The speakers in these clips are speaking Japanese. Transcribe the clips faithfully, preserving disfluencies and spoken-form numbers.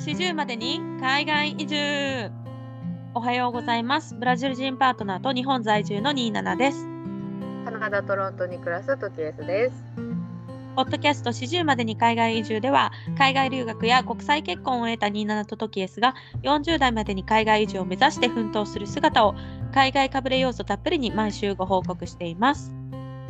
四十までに海外移住。おはようございます。ブラジル人パートナーと日本在住のにじゅうななです。 カナダ・トロントに暮らすトキエスです。 ポッドキャスト四十までに海外移住では、海外留学や国際結婚を得たにじゅうななとトキエスがよんじゅう代までに海外移住を目指して奮闘する姿を海外かぶれ要素たっぷりに毎週ご報告しています。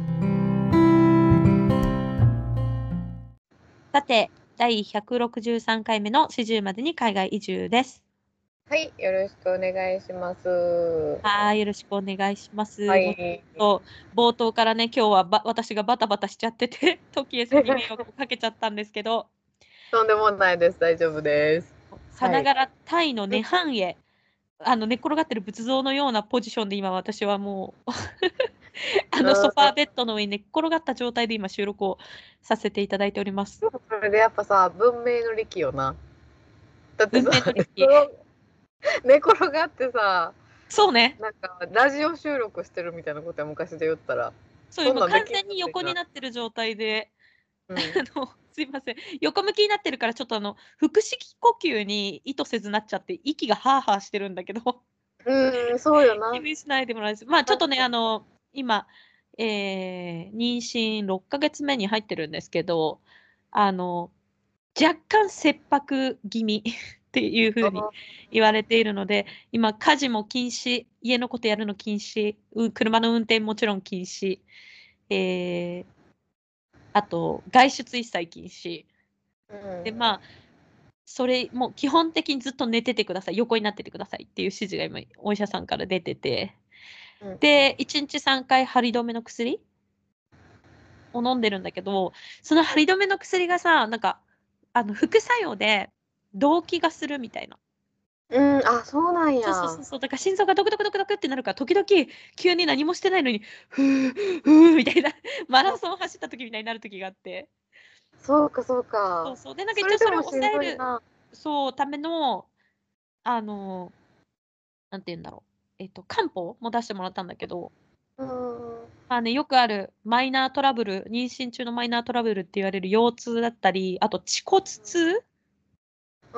さて、第ひゃくろくじゅうさんかいめの四十までに海外移住です。 はい、よろしくお願いします。 はい、よろしくお願いします。 はいもうちょっと冒頭からね、今日はば私がバタバタしちゃってて、トキエスに迷惑かけちゃったんですけど、 とんでもないです。大丈夫です。 さながらタイの涅槃へ、あの寝っ転がってる仏像のようなポジションで今私はもうあのソファーベッドの上に寝っ転がった状態で今収録をさせていただいております。 それでやっぱさ、文明の利器よな。だってさ、 文明の利器寝転がってさ、 そうね。 なんかラジオ収録してるみたいなことは昔で言ったら。 そう、今完全に横になってる状態で、 うん、 あのすいません、横向きになってるからちょっとあの腹式呼吸に意図せずなっちゃって息がハーハーしてるんだけど、 うん、そうよな。 気にしないでもらえます。まあちょっとね、あの今、えー、妊娠ろっかげつめに入ってるんですけど、あの若干切迫気味っていう風に言われているので、今家事も禁止、家のことやるの禁止、う車の運転もちろん禁止、えー、あと外出一切禁止。 うん、 でまあそれもう基本的にずっと寝ててください、横になっててくださいっていう指示が今お医者さんから出てて、 うん、 でいちにちさんかい張り止めの薬を飲んでるんだけど、その張り止めの薬がさ、なんかあの副作用で動悸がするみたいな。 うん、あ、そうなんや。 そうそうそう、だから心臓がドクドクドクドクってなるから、時々急に何もしてないのにふーふーみたいなマラソン走った時みたいになる時があって。 そうかそうか。 そうそう、でなんか一応それを抑えるそうためのあのなんて言うんだろう、えっと漢方も出してもらったんだけど、 うん、 まあね、よくあるマイナートラブル、妊娠中のマイナートラブルって言われる腰痛だったり、あと恥骨痛、 うん、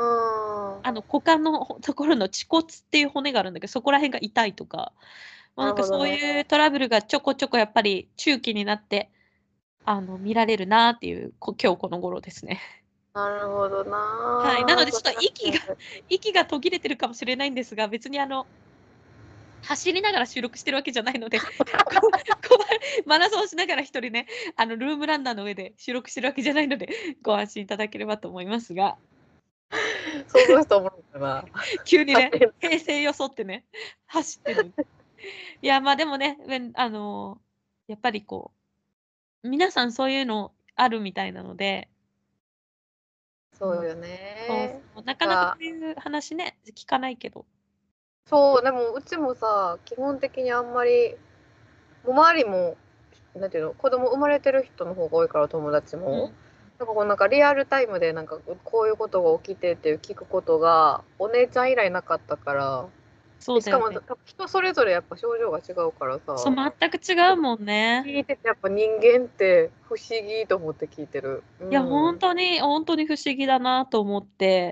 あの股間のところの恥骨っていう骨があるんだけど、そこら辺が痛いとか、まあ、なんかそういうトラブルがちょこちょこやっぱり中期になってあの見られるなっていうこ今日この頃ですね。 なるほどな。 はい、なのでちょっと息が息が途切れてるかもしれないんですが、別にあの走りながら収録してるわけじゃないので、ここマラソンしながら一人ね、あのルームランナーの上で収録してるわけじゃないので、ご安心いただければと思いますが。 想像したものかな。 急にね、平成装ってね、走ってる。いや、まあでもね、あのやっぱりこう、皆さんそういうのあるみたいなので。 そうよね。 そうそう、なかなかそういう話ね、聞かないけど。 そう、でもうちもさ、基本的にあんまり、もう周りも、なんていうの、子供生まれてる人の方が多いから、友達も。 うん、 なんかこうなんかリアルタイムでなんかこういうことが起きてっていう聞くことがお姉ちゃん以来なかったから、 そうだよね。 しかも人それぞれやっぱ症状が違うからさ、 そう、全く違うもんね。 聞いててやっぱ人間って不思議と思って聞いてる。うん、 いや、本当に本当に不思議だなと思って、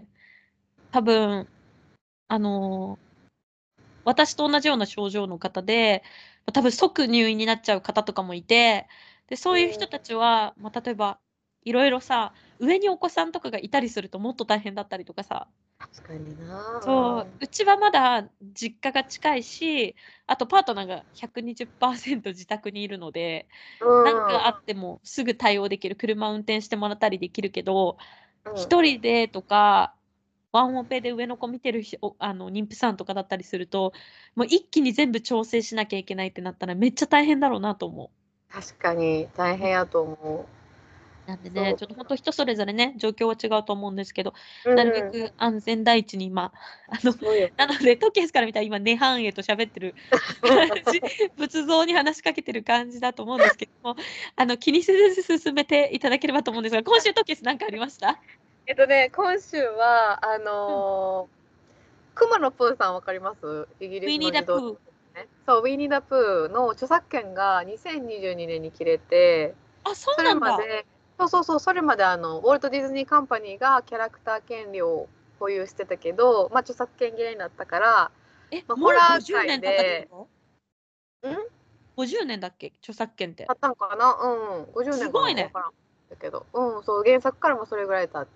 多分あの私と同じような症状の方で、多分即入院になっちゃう方とかもいて、でそういう人たちは、まあ、例えばいろいろさ、上にお子さんとかがいたりするともっと大変だったりとかさ。 確かにな。 そう、うちはまだ実家が近いし、あとパートナーがひゃくにじゅっパーセント自宅にいるので、 うん、 なんかあってもすぐ対応できる、車運転してもらったりできるけど、 うん、 一人でとか、ワンオペで上の子見てるひおあの妊婦さんとかだったりすると、もう一気に全部調整しなきゃいけないってなったらめっちゃ大変だろうなと思う。 確かに大変やと思う。 なんでね、ちょっと本当人それぞれね、状況は違うと思うんですけど、 うん、 なるべく安全第一に今、あの、なので、トキエスから見たら今、涅槃へと喋ってる感じ、仏像に話しかけてる感じだと思うんですけども、あの、気にせず進めていただければと思うんですが、今週トキエス何かありました？ えっとね、今週は、あのー、くまのプーさんわかります？イギリスの児童、ね、そう、ウィニー・ダ・プーの著作権がにせんにじゅうにねんに切れて、 あ、そうそなんだ。 れまで、そうそうそう、それまであの、ウォルト・ディズニー・カンパニーがキャラクター権利を保有してたけど、まあ、著作権切れになったから、 え、 まあ、 もうホラー 50年界経ったってで、 ことんごじゅうねんだっけ著作権って経。ったんかな、うん、ごじゅうねんかな、 すごいねわからんだけど、うん、そう原作からもそれぐらい経って、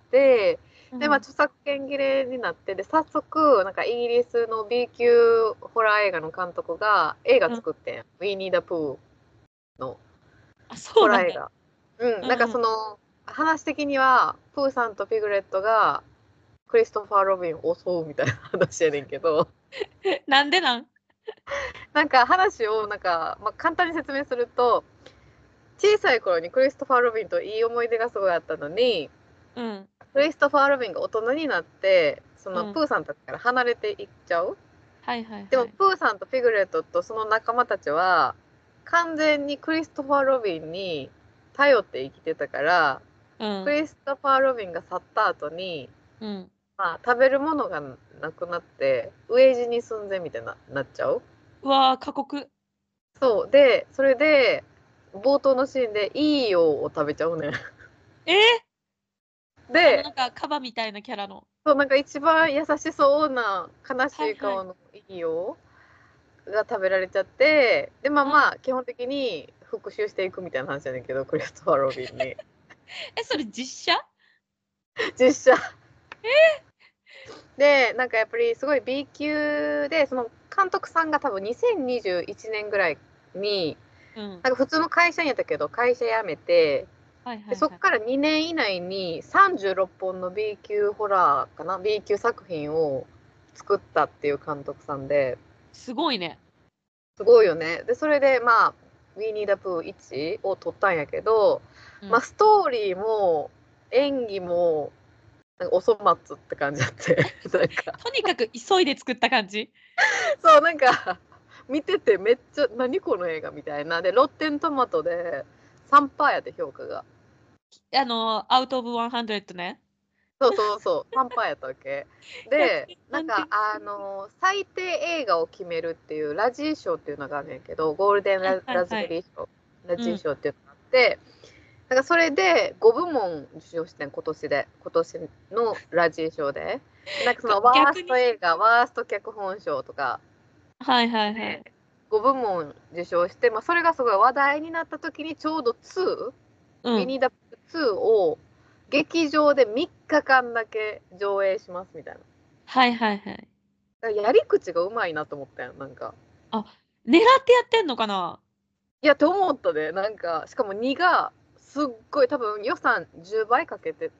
うんで、まあ、著作権切れになって、で早速なんかイギリスの B 級ホラー映画の監督が映画作ってん、ウィニー・ダ・プーのあ、そホうなんだ。 ラー映画。うん、 うんなんかその話的にはプーさんとピグレットがクリストファー・ロビンを襲うみたいな話やねんけど、 なんでなんなんか話をなんか、まあ、簡単に説明すると、小さい頃にクリストファー・ロビンといい思い出がすごいあったのに、 うん。 クリストファー・ロビンが大人になってそのうんプーさんたちから離れていっちゃう。 はいはいではい。 もプーさんとピグレットとその仲間たちは完全にクリストファー・ロビンに頼って生きてたから、 うん。 クリストファー・ロビンが去った後に、 うん。 まあ、食べるものがなくなって飢え死に寸前みたいななっちゃう。 うわー、過酷。 そうで、それで冒頭のシーンでいいよを食べちゃうねん。 えー、あのでなんかカバみたいなキャラの。 そう、なんか一番優しそうな悲しはいはいい顔のいいよが食べられちゃって、でまあまあ基本的に復讐していくみたいな話やねんけど、クリストファー・ロビンに。 え、それ実写実写で、なんかやっぱりすごい B 級で、その監督さんが多分にせんにじゅういちねんぐらいに、 うん。 なんか普通の会社員やったけど、会社辞めて、 はいはいはい。 でそっからにねん以内にさんじゅうろっぽんの B 級ホラーかな、B 級作品を作ったっていう監督さんで、 すごいね。 すごいよね。で、それでまあ、ウィニー・ダ・プーいちを撮ったんやけど、 うんまあ、ストーリーも演技も、なんかお粗末って感じだって。なんか、 とにかく急いで作った感じ。 そう、なんか、見ててめっちゃ、何この映画みたいな。で、ロッテントマトでさんパーセントやで評価が。 あの、アウトオブひゃくね。 そうそうそう、さんパーセントやったわけ。で、なんか、 ひゃくてんあの、最低映画を決めるっていうラジー賞っていうのがあるんやけど、ゴールデンラ,、 はいはいはいラズベリー賞、ラジー賞っていうのがあって、だからそれでご部門受賞してん、今年で、今年のラジー賞で。なんかそのワースト映画、ワースト脚本賞とか、 はいはいはい。 ご部門受賞して、まあ、それがすごい話題になった時にちょうどに、 うウィん。 ニー・ダ・プーにを劇場でみっかかんだけ上映しますみたいな。 はいはいはい。 だからやり口がうまいなと思ったよ、なんか。 あ、狙ってやってんのかないや、って思ったで、なんか、しかもにがすっごい多分予算じゅうばいかけてって、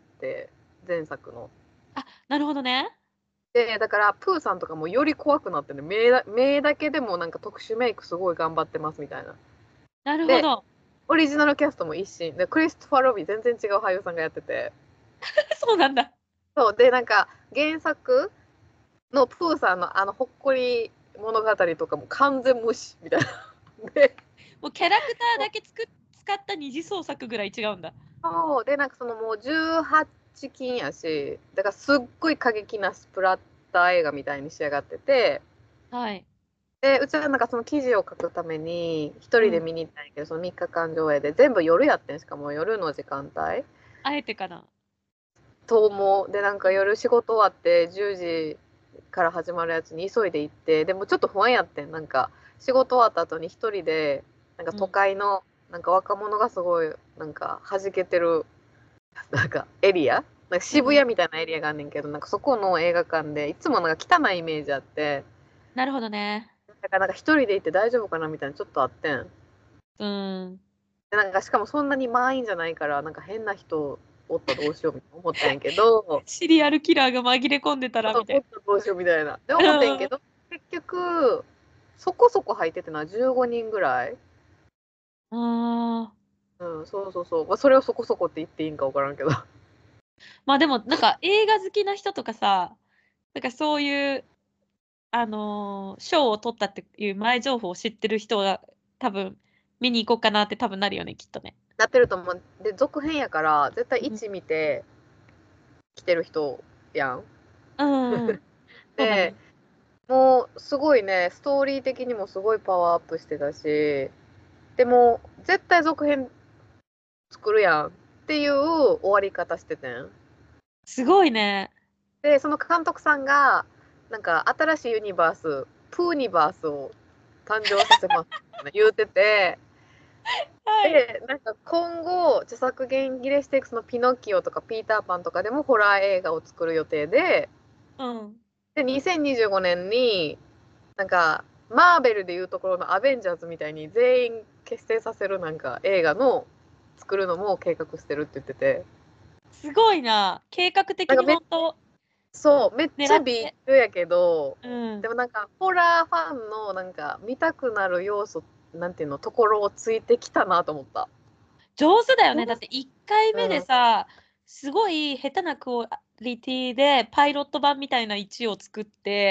前作の。 あ、なるほどね。 で、だからプーさんとかもより怖くなってね、目だ目だけでもなんか特殊メイクすごい頑張ってますみたいな。で、 なるほど。 オリジナルキャストも一新で、クリストファー・ロビー全然違う俳優さんがやってて、 そうなんだ。 そうで、なんか原作のプーさんのあのほっこり物語とかも完全無視みたいな。で、 もうキャラクターだけつく使った二次創作ぐらい違うんだ。 そうで、なんかそのもうじゅうはちきんやし、だからすっごい過激なスプラッター映画みたいに仕上がってて、 はい。 で、うちはなんかその記事を書くために一人で見に行ったんやけど、そのみっかかん上映で全部夜やってん、しかも夜の時間帯あえてかな。 と思う。で、なんか夜仕事終わってじゅうじから始まるやつに急いで行って、でもちょっと不安やってん。なんか仕事終わった後に一人で、なんか都会の、なんか若者がすごい、なんか弾けてる、なんかエリアなんか渋谷みたいなエリアがあんねんけど、なんかそこの映画館でいつもなんか汚いイメージあって、 なるほどね。 だからなんか一人で行って大丈夫かなみたいなちょっとあってん。 うん。 でなんかしかもそんなに満員じゃないからなんか変な人おったらどうしようみたいな思ったんやけど、 シリアルキラーが紛れ込んでたらそうみたいおったらどうしようみたいなでな。 思ってんけど、結局そこそこ入っててな、じゅうごにんぐらい。 ああ。 うん、そうそうそう、まあ、それをそこそこって言っていいんか分からんけど。 まあでもなんか映画好きな人とかさ、なんかそういうあのー賞を取ったっていう前情報を知ってる人が多分見に行こうかなって多分なるよね、きっとね。 なってると思う。で続編やから絶対うん。 いち見て来てる人やん。 うんうん。そうだでね。 もうすごいね、ストーリー的にもすごいパワーアップしてたし、でも絶対続編作るやんっていう終わり方しててん。 すごいね。 で、その監督さんが、なんか新しいユニバース、プーニバースを誕生させますって言うてて、 はい。 で、なんか今後、著作権切れしていくそのピノキオとかピーターパンとかでもホラー映画を作る予定で、 うん。 で、にせんにじゅうごねんに、なんか、マーベルでいうところのアベンジャーズみたいに全員結成させるなんか映画の作るのも計画してるって言ってて。 すごいな。計画的になんかめ本当そう、めっちゃ狙っ B て。 級やけど、 うん。 でもなんかホラーファンのなんか見たくなる要素、なんていうの、ところをついてきたなと思った。 上手だよね。だ上手。 っていっかいめうん。 でさ、すごい下手なクオリティでパイロット版みたいな位置を作って、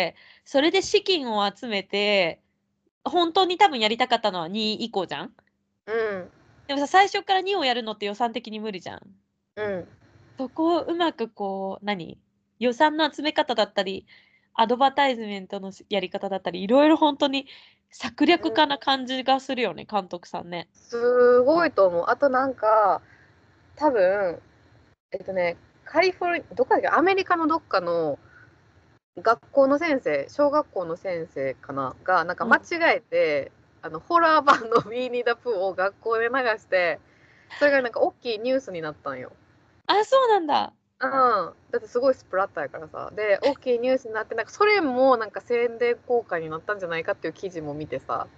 それで資金を集めて、本当に多分やりたかったのはに以降じゃん。 うん。 でもさ、最初からにをやるのって予算的に無理じゃん。 うん。 そこをうまくこう、何予算の集め方だったり、アドバタイズメントのやり方だったり、いろいろ本当に策略うん家な感じがするよね、監督さんね。 すごいと思う。あとなんか、多分、えっとね、カリフォルニア、どっかだっけ、アメリカのどっかの学校の先生、小学校の先生かな、が、なんか間違うん。 えて、あの、ホラー版のウィーニー・ダ・プーを学校で流して、それがなんか大きいニュースになったんよ。 あ、そうなんだ。 うん。だってすごいスプラッターやからさ。で、大きいニュースになって、なんかそれもなんか宣伝効果になったんじゃないかっていう記事も見てさ、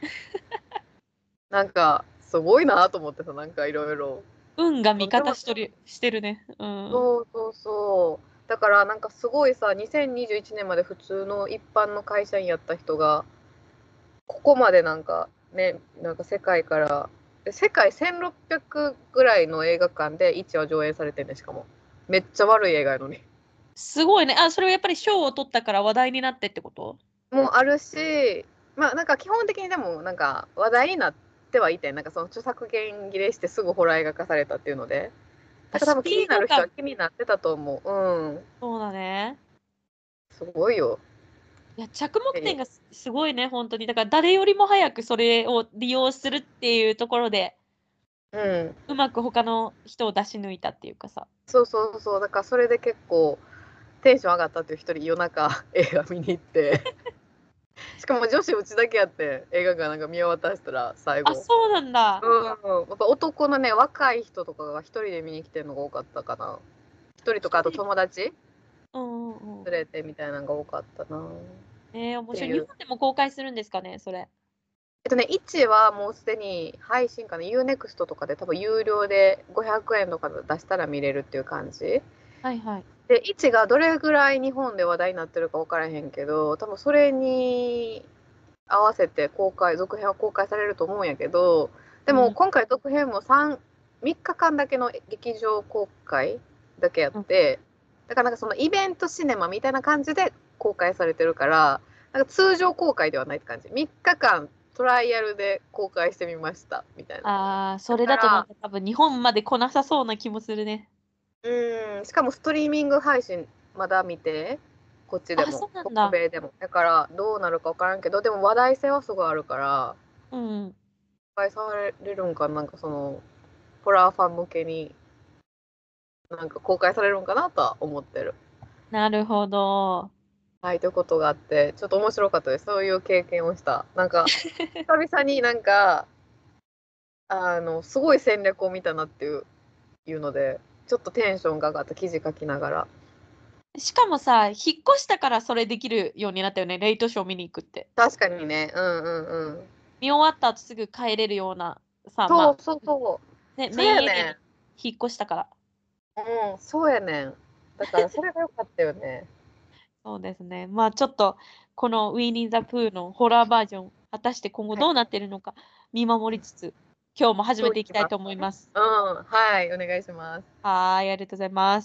なんかすごいなと思ってさ、なんかいろいろ。 運が味とんでも方しとるしてるね。うん。 そうそうそう。だからなんかすごいさ、にせんにじゅういちねんまで普通の一般の会社員やった人が、ここまでなんかね、なんか世界から、世界せんろっぴゃくぐらいの映画館でいちわ上映されてんね、しかも。めっちゃ悪い映画やのに。 すごいね。あ、それはやっぱり賞を取ったから話題になってってこと？ もうあるし、まあなんか基本的にでもなんか話題になってはいて、なんかその著作権切れしてすぐホラー映画化されたっていうので、だあ、 から多ス分気になピード感。 る人は気になってたと思う。うん。 そうだね。 すごいよ。 いや、着目え点がすすごいね、本当に。だから誰よりも早くそれを利用するっていうところで、 うん。 うまく他の人を出し抜いたっていうかさ。 そうそうそう。だからそれで結構テンション上がったっていう一人夜中映画見に行って。しかも女子うちだけやって映画館なんか見渡したら最あ、 後。 そうなんだ。 うん。やっぱ男のね、若い人とかが一人で見に来てるのが多かったかな。一人とかあと一人友達うんうんうん。 連れてみたいなのが多かったな。っええ、面白い。 ていう。 日本でも公開するんですかね、それ。 えっとね、いちはもうすでに配信かな、ユーネクストとかで多分有料でごひゃくえんとか出したら見れるっていう感じ。 はいはい。 で、いちがどれぐらい日本で話題になってるか分からへんけど、多分それに合わせて公開、続編は公開されると思うんやけど、でうん。 も今回続編もさん、みっかかんだけの劇場公開だけやっうん。 て、だからなんかそのイベントシネマみたいな感じで公開されてるから、なんか通常公開ではないって感じ。みっかかんトライアルで公開してみましたみたいな。 ああ、そだれだとなんから、 か多分日本まで来なさそうな気もするね。 うん、しかもストリーミング配信まだ見て、こっちであ、 も、 そうなんだ。 北米でも。だからどうなるか分からんけど、でも話題性はすごいあるから、 うん。 公開されるんかな、なんかその、ホラーファン向けに、なんか公開されるんかなとは思ってる。 なるほど。 はい、ということがあって、ちょっと面白かったです。そういう経験をした。なんか、久々になんか、あの、すごい戦略を見たなっていう、いうので、ちょっとテンションが上がった記事書きながら。 しかもさ、引っ越したからそれできるようになったよね、レイトショー見に行くって。 確かにね、うんうんうん。 見終わった後すぐ帰れるような、さ、まあ、 そうそうそう。 ね、 そうメインエリアにやねん。 引っ越したから。 うん、そうやねん。だからそれが良かったよね。 そうですね。まあちょっと、このウィーニー・ザ・プーのホラーバージョン、果たして今後はい。 どうなってるのか見守りつつ、今日も始め今日行きますていきたいと思いね。 ます。 うん、はい、お願いします。 はーい、ありがとうございます。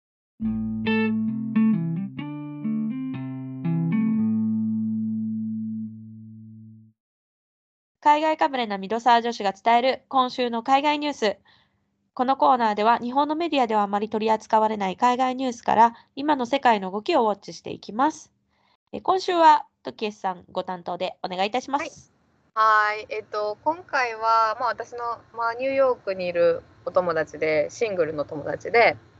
海外かぶれなミドサー女子が伝える今週の海外ニュース。このコーナーでは日本のメディアではあまり取り扱われない海外ニュースから今の世界の動きをウォッチしていきます。え今週はトキエスさんご担当でお願いいたしまはい。 す。 はい。えっと、今回は、まあ、私の、まあ、ニューヨークにいるお友達で、シングルの友達で、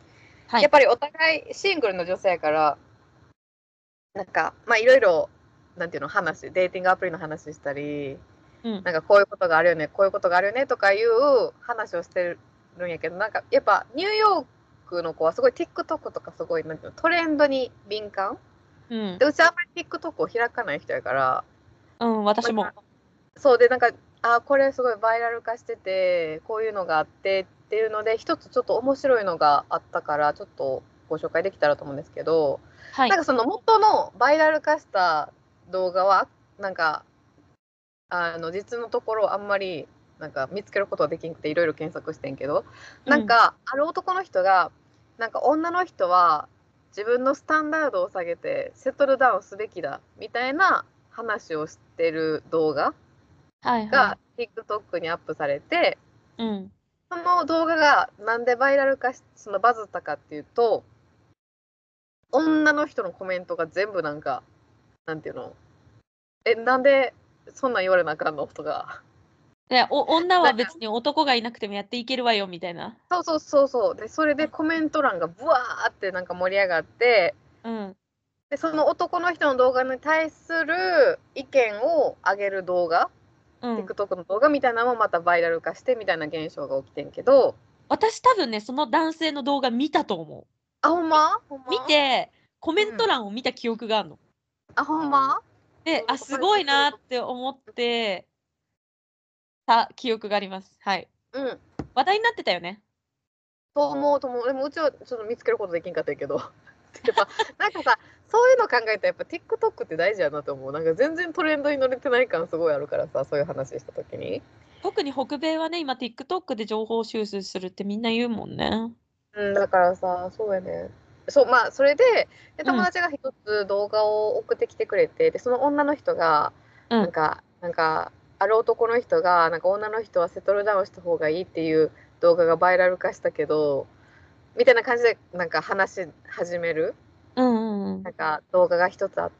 はい。 やっぱりお互いシングルの女性やから、なんか、まあいろいろ、なんていうの、話、デーティングアプリの話したり、 うん。 なんかこういうことがあるよね、こういうことがあるよねとかいう話をしてるんやけど、なんかやっぱニューヨークの子はすごい TikTok とかすごいなんていうのトレンドに敏感うん。 で、うちあんまり TikTok を開かない人やから、 うん、私も。 なんかそうで、なんか、あ、これすごいバイラル化してて、こういうのがあってっていうので、一つちょっと面白いのがあったから、ちょっとご紹介できたらと思うんですけど、 はい。 なんかその元のバイラル化した動画は、なんか、あの、実のところあんまり、なんか見つけることはできんくて、いろいろ検索してんけど、 うん。 なんか、ある男の人が、なんか女の人は自分のスタンダードを下げて、セトルダウンすべきだ、みたいな話をしてる動画がはいはい。 TikTok にアップされて、 うん。 その動画がなんでバイラル化し、そのバズったかっていうと、女の人のコメントが全部なんか、なんていうの、え、なんでそんなん言われなあかんのとか、 で、お女はなんか、 別に男がいなくてもやっていけるわよみたいな。 そうそうそうそう、で、それでコメント欄がブワーってなんか盛り上がって、 うん。 で、その男の人の動画に対する意見を上げる動画、 うん。 TikTok の動画みたいなのもまたバイラル化してみたいな現象が起きてんけど、 私多分ね、その男性の動画見たと思う。 あ、ほんまほん見まて、コメントうん。 欄を見た記憶があるの。 あ、ほんまで、あ、 そうなんかそれめっすごいちゃよかっなって思ってた記憶があります。はい。 た。うん。 話題になってたよね。 と思うと思う。でもうちはちょっと見つけることできんかったけど。やっぱ、なんかさ、そういうの考えたらやっぱ TikTok って大事やなと思う。なんか全然トレンドに乗れてない感すごいあるからさ、そういう話したときに。 特に北米はね、今 TikTok で情報収集するってみんな言うもんね。 うん、だからさ、そうやね。そう、まあ、それで、で、 うん、 友達が一つ動画を送ってきてくれて、で、その女の人が、 うん。 なんか、なんか、ある男の人が、なんか女の人はセトルダウンした方がいいっていう動画がバイラル化したけど、みたいな感じで、なんか話し始める、 うんうんうん。 なんか動画が一つあって、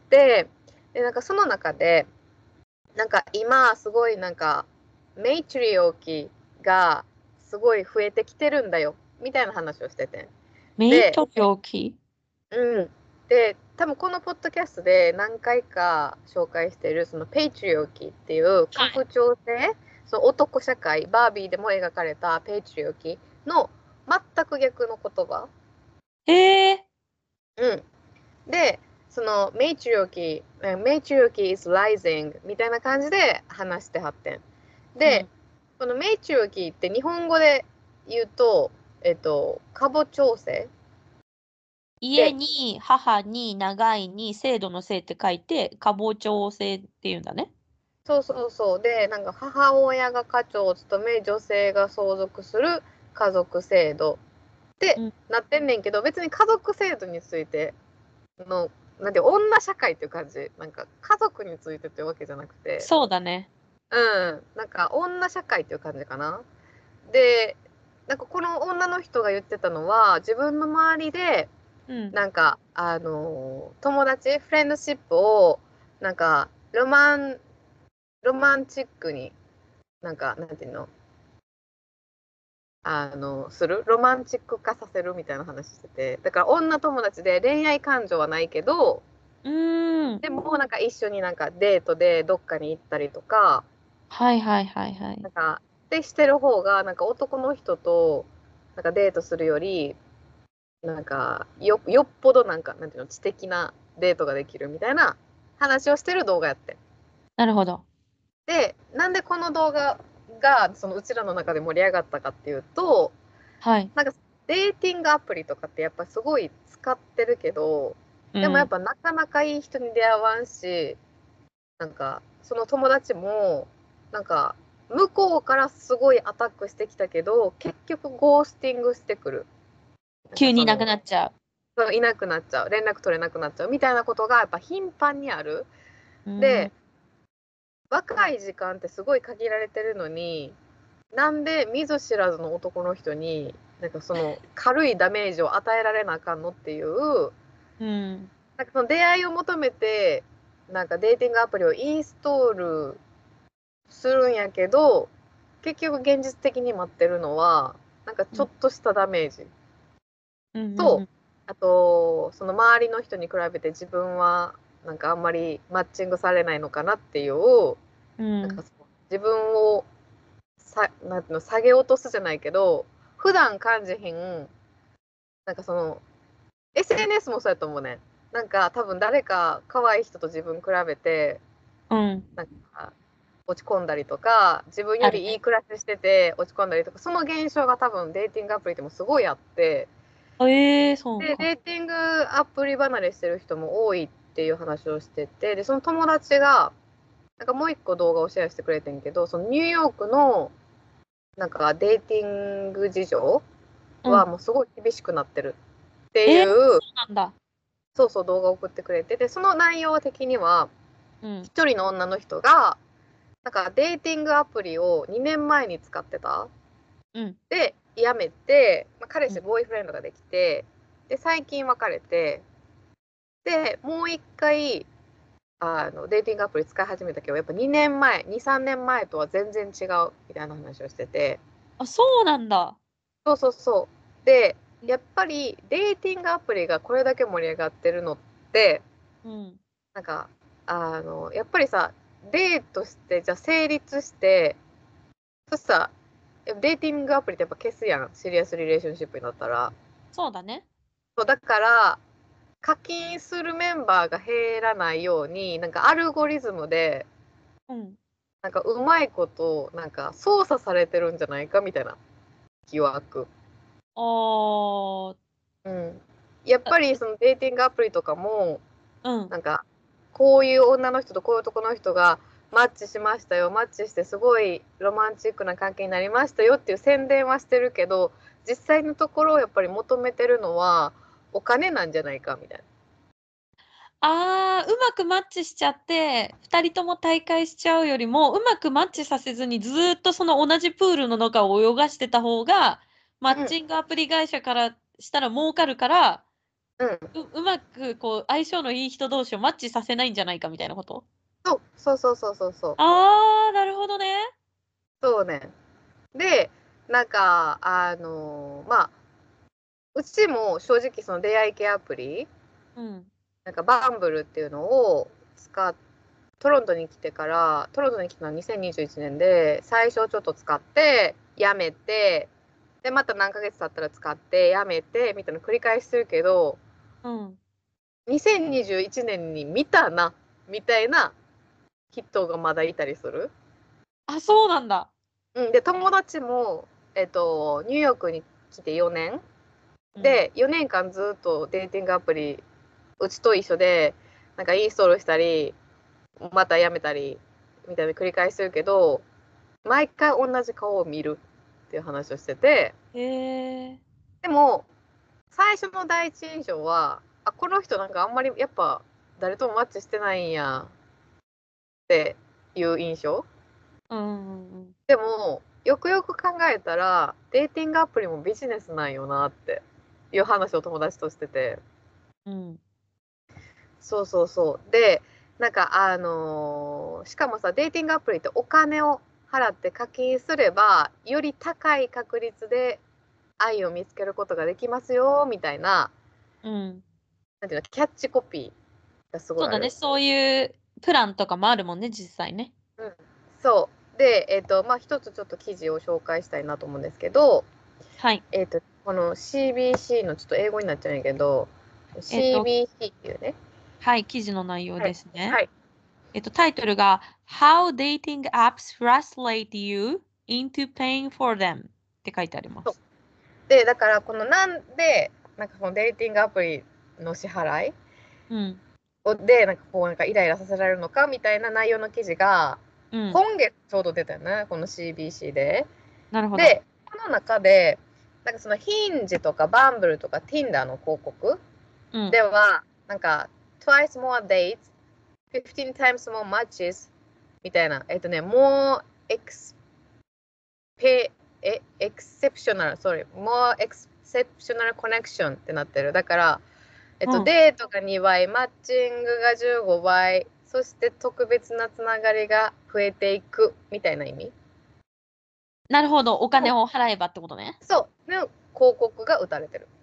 で、なんかその中で、なんか今、すごいなんか、メイトリオキがすごい増えてきてるんだよ、みたいな話をしてて。で、 メイト病気？ うん。で、多分このポッドキャストで何回か紹介している、そのペイトリオキっていうはい。 家父長制、その男社会、バービーでも描かれたペイトリオキの全く逆の言葉。 へえ。 うん。で、そのメイトリオキ、メイトリオキ is rising みたいな感じで話してはってん。で、 うん。 このメイトリオキって日本語で言うと、えっと、家母調整家で、 に、母に、長いに、制度の制って書いて、家母長制っていうんだね。 そうそうそう。で、なんか母親が家長を務め、女性が相続する家族制度ってうん。 なってんねんけど、別に家族制度についての、なんて女社会っていう感じ。なんか家族についてっていうわけじゃなくて、 そうだね。 うん、なんか女社会っていう感じかな。で、なんかこの女の人が言ってたのは、自分の周りで、 うん。 なんか、あの、友達、フレンドシップを、なんか、ロマン、ロマンチックに、なんか、なんていうの、あの、するロマンチック化させるみたいな話してて。だから女友達で恋愛感情はないけど、 うーん。 でもなんか一緒になんかデートでどっかに行ったりとか、 はいはいはいはい。 なんか、でしてる方が、なんか男の人となんかデートするより、なんかよ、よっぽどなんか、なんていうの、知的なデートができるみたいな話をしてる動画やって。 なるほど。 で、なんでこの動画がそのうちらの中で盛り上がったかっていうと、 はい。 なんかデーティングアプリとかってやっぱすごい使ってるけど、 うん。 でもやっぱなかなかいい人に出会わんし、なんかその友達も、なんか向こうからすごいアタックしてきたけど、結局ゴースティングしてくる。なん急にいなくかその、 なっちゃいなくなっちゃう。連絡取れなくなっちゃうみたいなことがやっぱ頻繁にある。 う。うーん。 で、若い時間ってすごい限られてるのに、なんで見ず知らずの男の人に、なんかその軽いダメージを与えられなあかんのっていう、 うん。 なんかその出会いを求めて、なんかデーティングアプリをインストールするんやけど、結局現実的に待ってるのは、なんかちょっとしたダメージ。 ううんうんと、あとその周りの人に比べて自分はなんかあんまりマッチングされないのかなっていう、 うんなんかそう自分をさなんていうの下げ落とすじゃないけど、普段感じひんなんかその エスエヌエス もそうやと思うね。なんか多分誰か可愛い人と自分比べてうんなんか落ち込んだりとか、自分よあるね。 りいい暮らししてて落ち込んだりとか、その現象が多分デーティングアプリでもすごいあって、 ええそうで、 か。 デーティングアプリ離れしてる人も多いっていう話をしてて、で、その友達が、なんかもう一個動画をシェアしてくれてんけど、そのニューヨークのなんかデーティング事情うん。 はもうすごい厳しくなってるってえー、 いう、 そうなんだ。 そうそう動画を送ってくれて、で、その内容的には、 うん。 一人の女の人が、なんかデーティングアプリをにねんまえに使ってた。 うん。 で、辞めて、まあ、彼氏、 うん。 ボーイフレンドができて、で、最近別れて、で、もう一回、あの、デーティングアプリ使い始めたけど、やっぱにねんまえ、に、さんねんまえとは全然違うみたいな話をしてて、 あ、そうなんだ。 そうそうそう。で、やっぱりデーティングアプリがこれだけ盛り上がってるのって、 うん。 なんか、あの、やっぱりさ、デートして、じゃあ成立して、そしたら、デーティングアプリってやっぱ消すやん、シリアスリレーションシップになったら。 そうだね。 そうだから、課金するメンバーが減らないように、なんかアルゴリズムで、 うん。 なんかうまいこと、なんか操作されてるんじゃないかみたいな疑惑。 あー、 うん。やっぱりそのデーティングアプリとかも、 うん。 なんか、こういう女の人とこういう男の人がマッチしましたよ、マッチしてすごいロマンチックな関係になりましたよっていう宣伝はしてるけど、実際のところやっぱり求めてるのはお金なんじゃないかみたいな。 あー、うまくマッチしちゃって、ふたりとも大会しちゃうよりも、うまくマッチさせずにずーっとその同じプールの中を泳がしてた方が、マッうん、 チングアプリ会社からしたら儲かるから、 うん。 う、うまくこう相性のいい人同士をマッチさせないんじゃないかみたいなこと？ そうそうそうそうそうそう。 あー、なるほどね。 そうね。で、なんか、あのまあ、うちも正直その出会い系アプリ、 うん。 なんかバンブルっていうのを使っトロントに来てから、トロントに来たのはにせんにじゅういちねんで、最初ちょっと使って、やめて、で、また何ヶ月経ったら使って、やめて、みたいな繰り返しするけど、 うん。 にせんにじゅういちねんに見たな、みたいな人がまだいたりする。 あ、そうなんだ。 うん、で、友達も、えっと、ニューヨークに来てよねん。 うん。 で、よねんかんずっとデーティングアプリ、うちと一緒で、なんかインストールしたり、またやめたり、みたいな繰り返しするけど、毎回同じ顔を見るっていう話をしてて、 へえ。 でも、最初の第一印象は、あ、この人なんかあんまりやっぱ誰ともマッチしてないんやっていう印象。 うんうんうん。 でも、よくよく考えたら、デーティングアプリもビジネスなんよなっていう話を友達としてて。 うん。 そうそうそう。で、なんかあのーしかもさ、デーティングアプリってお金を払って課金すれば、より高い確率で愛を見つけることができますよ、みたいな、 うん。 なんていうの、キャッチコピーがすごそうだね。 いある。 そういうプランとかもあるもんね、実際ね。 うん。そう。で、えっと、まあ、一つちょっと記事を紹介したいなと思うんですけど、 はい。 えっと、この シービーシー のちょっと英語になっちゃうんやけど、 えっと、 シービーシー っていうね。 はい、記事の内容はい。 ですね。 はい。 えっと、タイトルが How Dating Apps Frustrate You into Paying for Them って書いてありまそうす。 で、だから、このなんで、なんかそのデーティングアプリの支払いうん。 をで、なんかこう、なんかイライラさせられるのかみたいな内容の記事が、 うん。 今月ちょうど出たよね、この シービーシー で。 なるほど。 で、この中で、なんかそのヒンジとかバンブルとか Tinder の広告うん。 では、なんか twice more dates, fifteen times more matches みたいな、えっとね、more ex, pay, え exceptional, sorry, more exceptional connection ってなってる。だから、えっと、 うん。 デートがにばい、マッチングがじゅうごばい、そして特別なつながりが増えていくみたいな意味。 なるほど。お金を払えばってことね。 そう、の広告が打たれてる。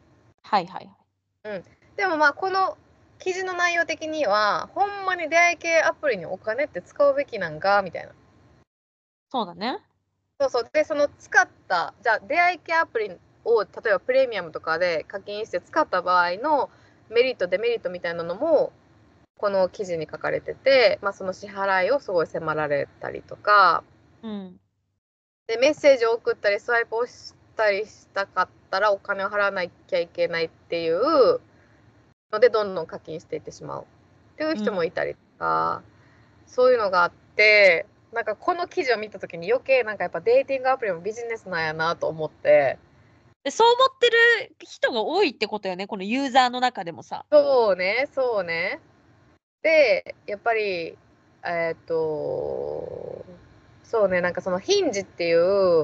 はいはいはい。 うん。でもまあこの記事の内容的には、ほんまに出会い系アプリにお金って使うべきなんかみたいな。 そうだね。 そうそう。で、その使った、じゃあ出会い系アプリを、例えばプレミアムとかで課金して使った場合のメリット、デメリットみたいなのも、この記事に書かれてて、まあ、その支払いをすごい迫られたりとか、 うん。 で、メッセージを送ったり、スワイプをしたりしたかったらお金を払わなきゃいけないっていうので、どんどん課金していってしまうっていう人もいたりとか、うん、そういうのがあって、なんかこの記事を見たときに余計なんかやっぱデーティングアプリもビジネスなんやなと思って。 でそう思ってる人が多いってことよね、このユーザーの中でもさ。 そうね、そうね。で、やっぱり、えっと、そうね、なんかそのヒンジっていう、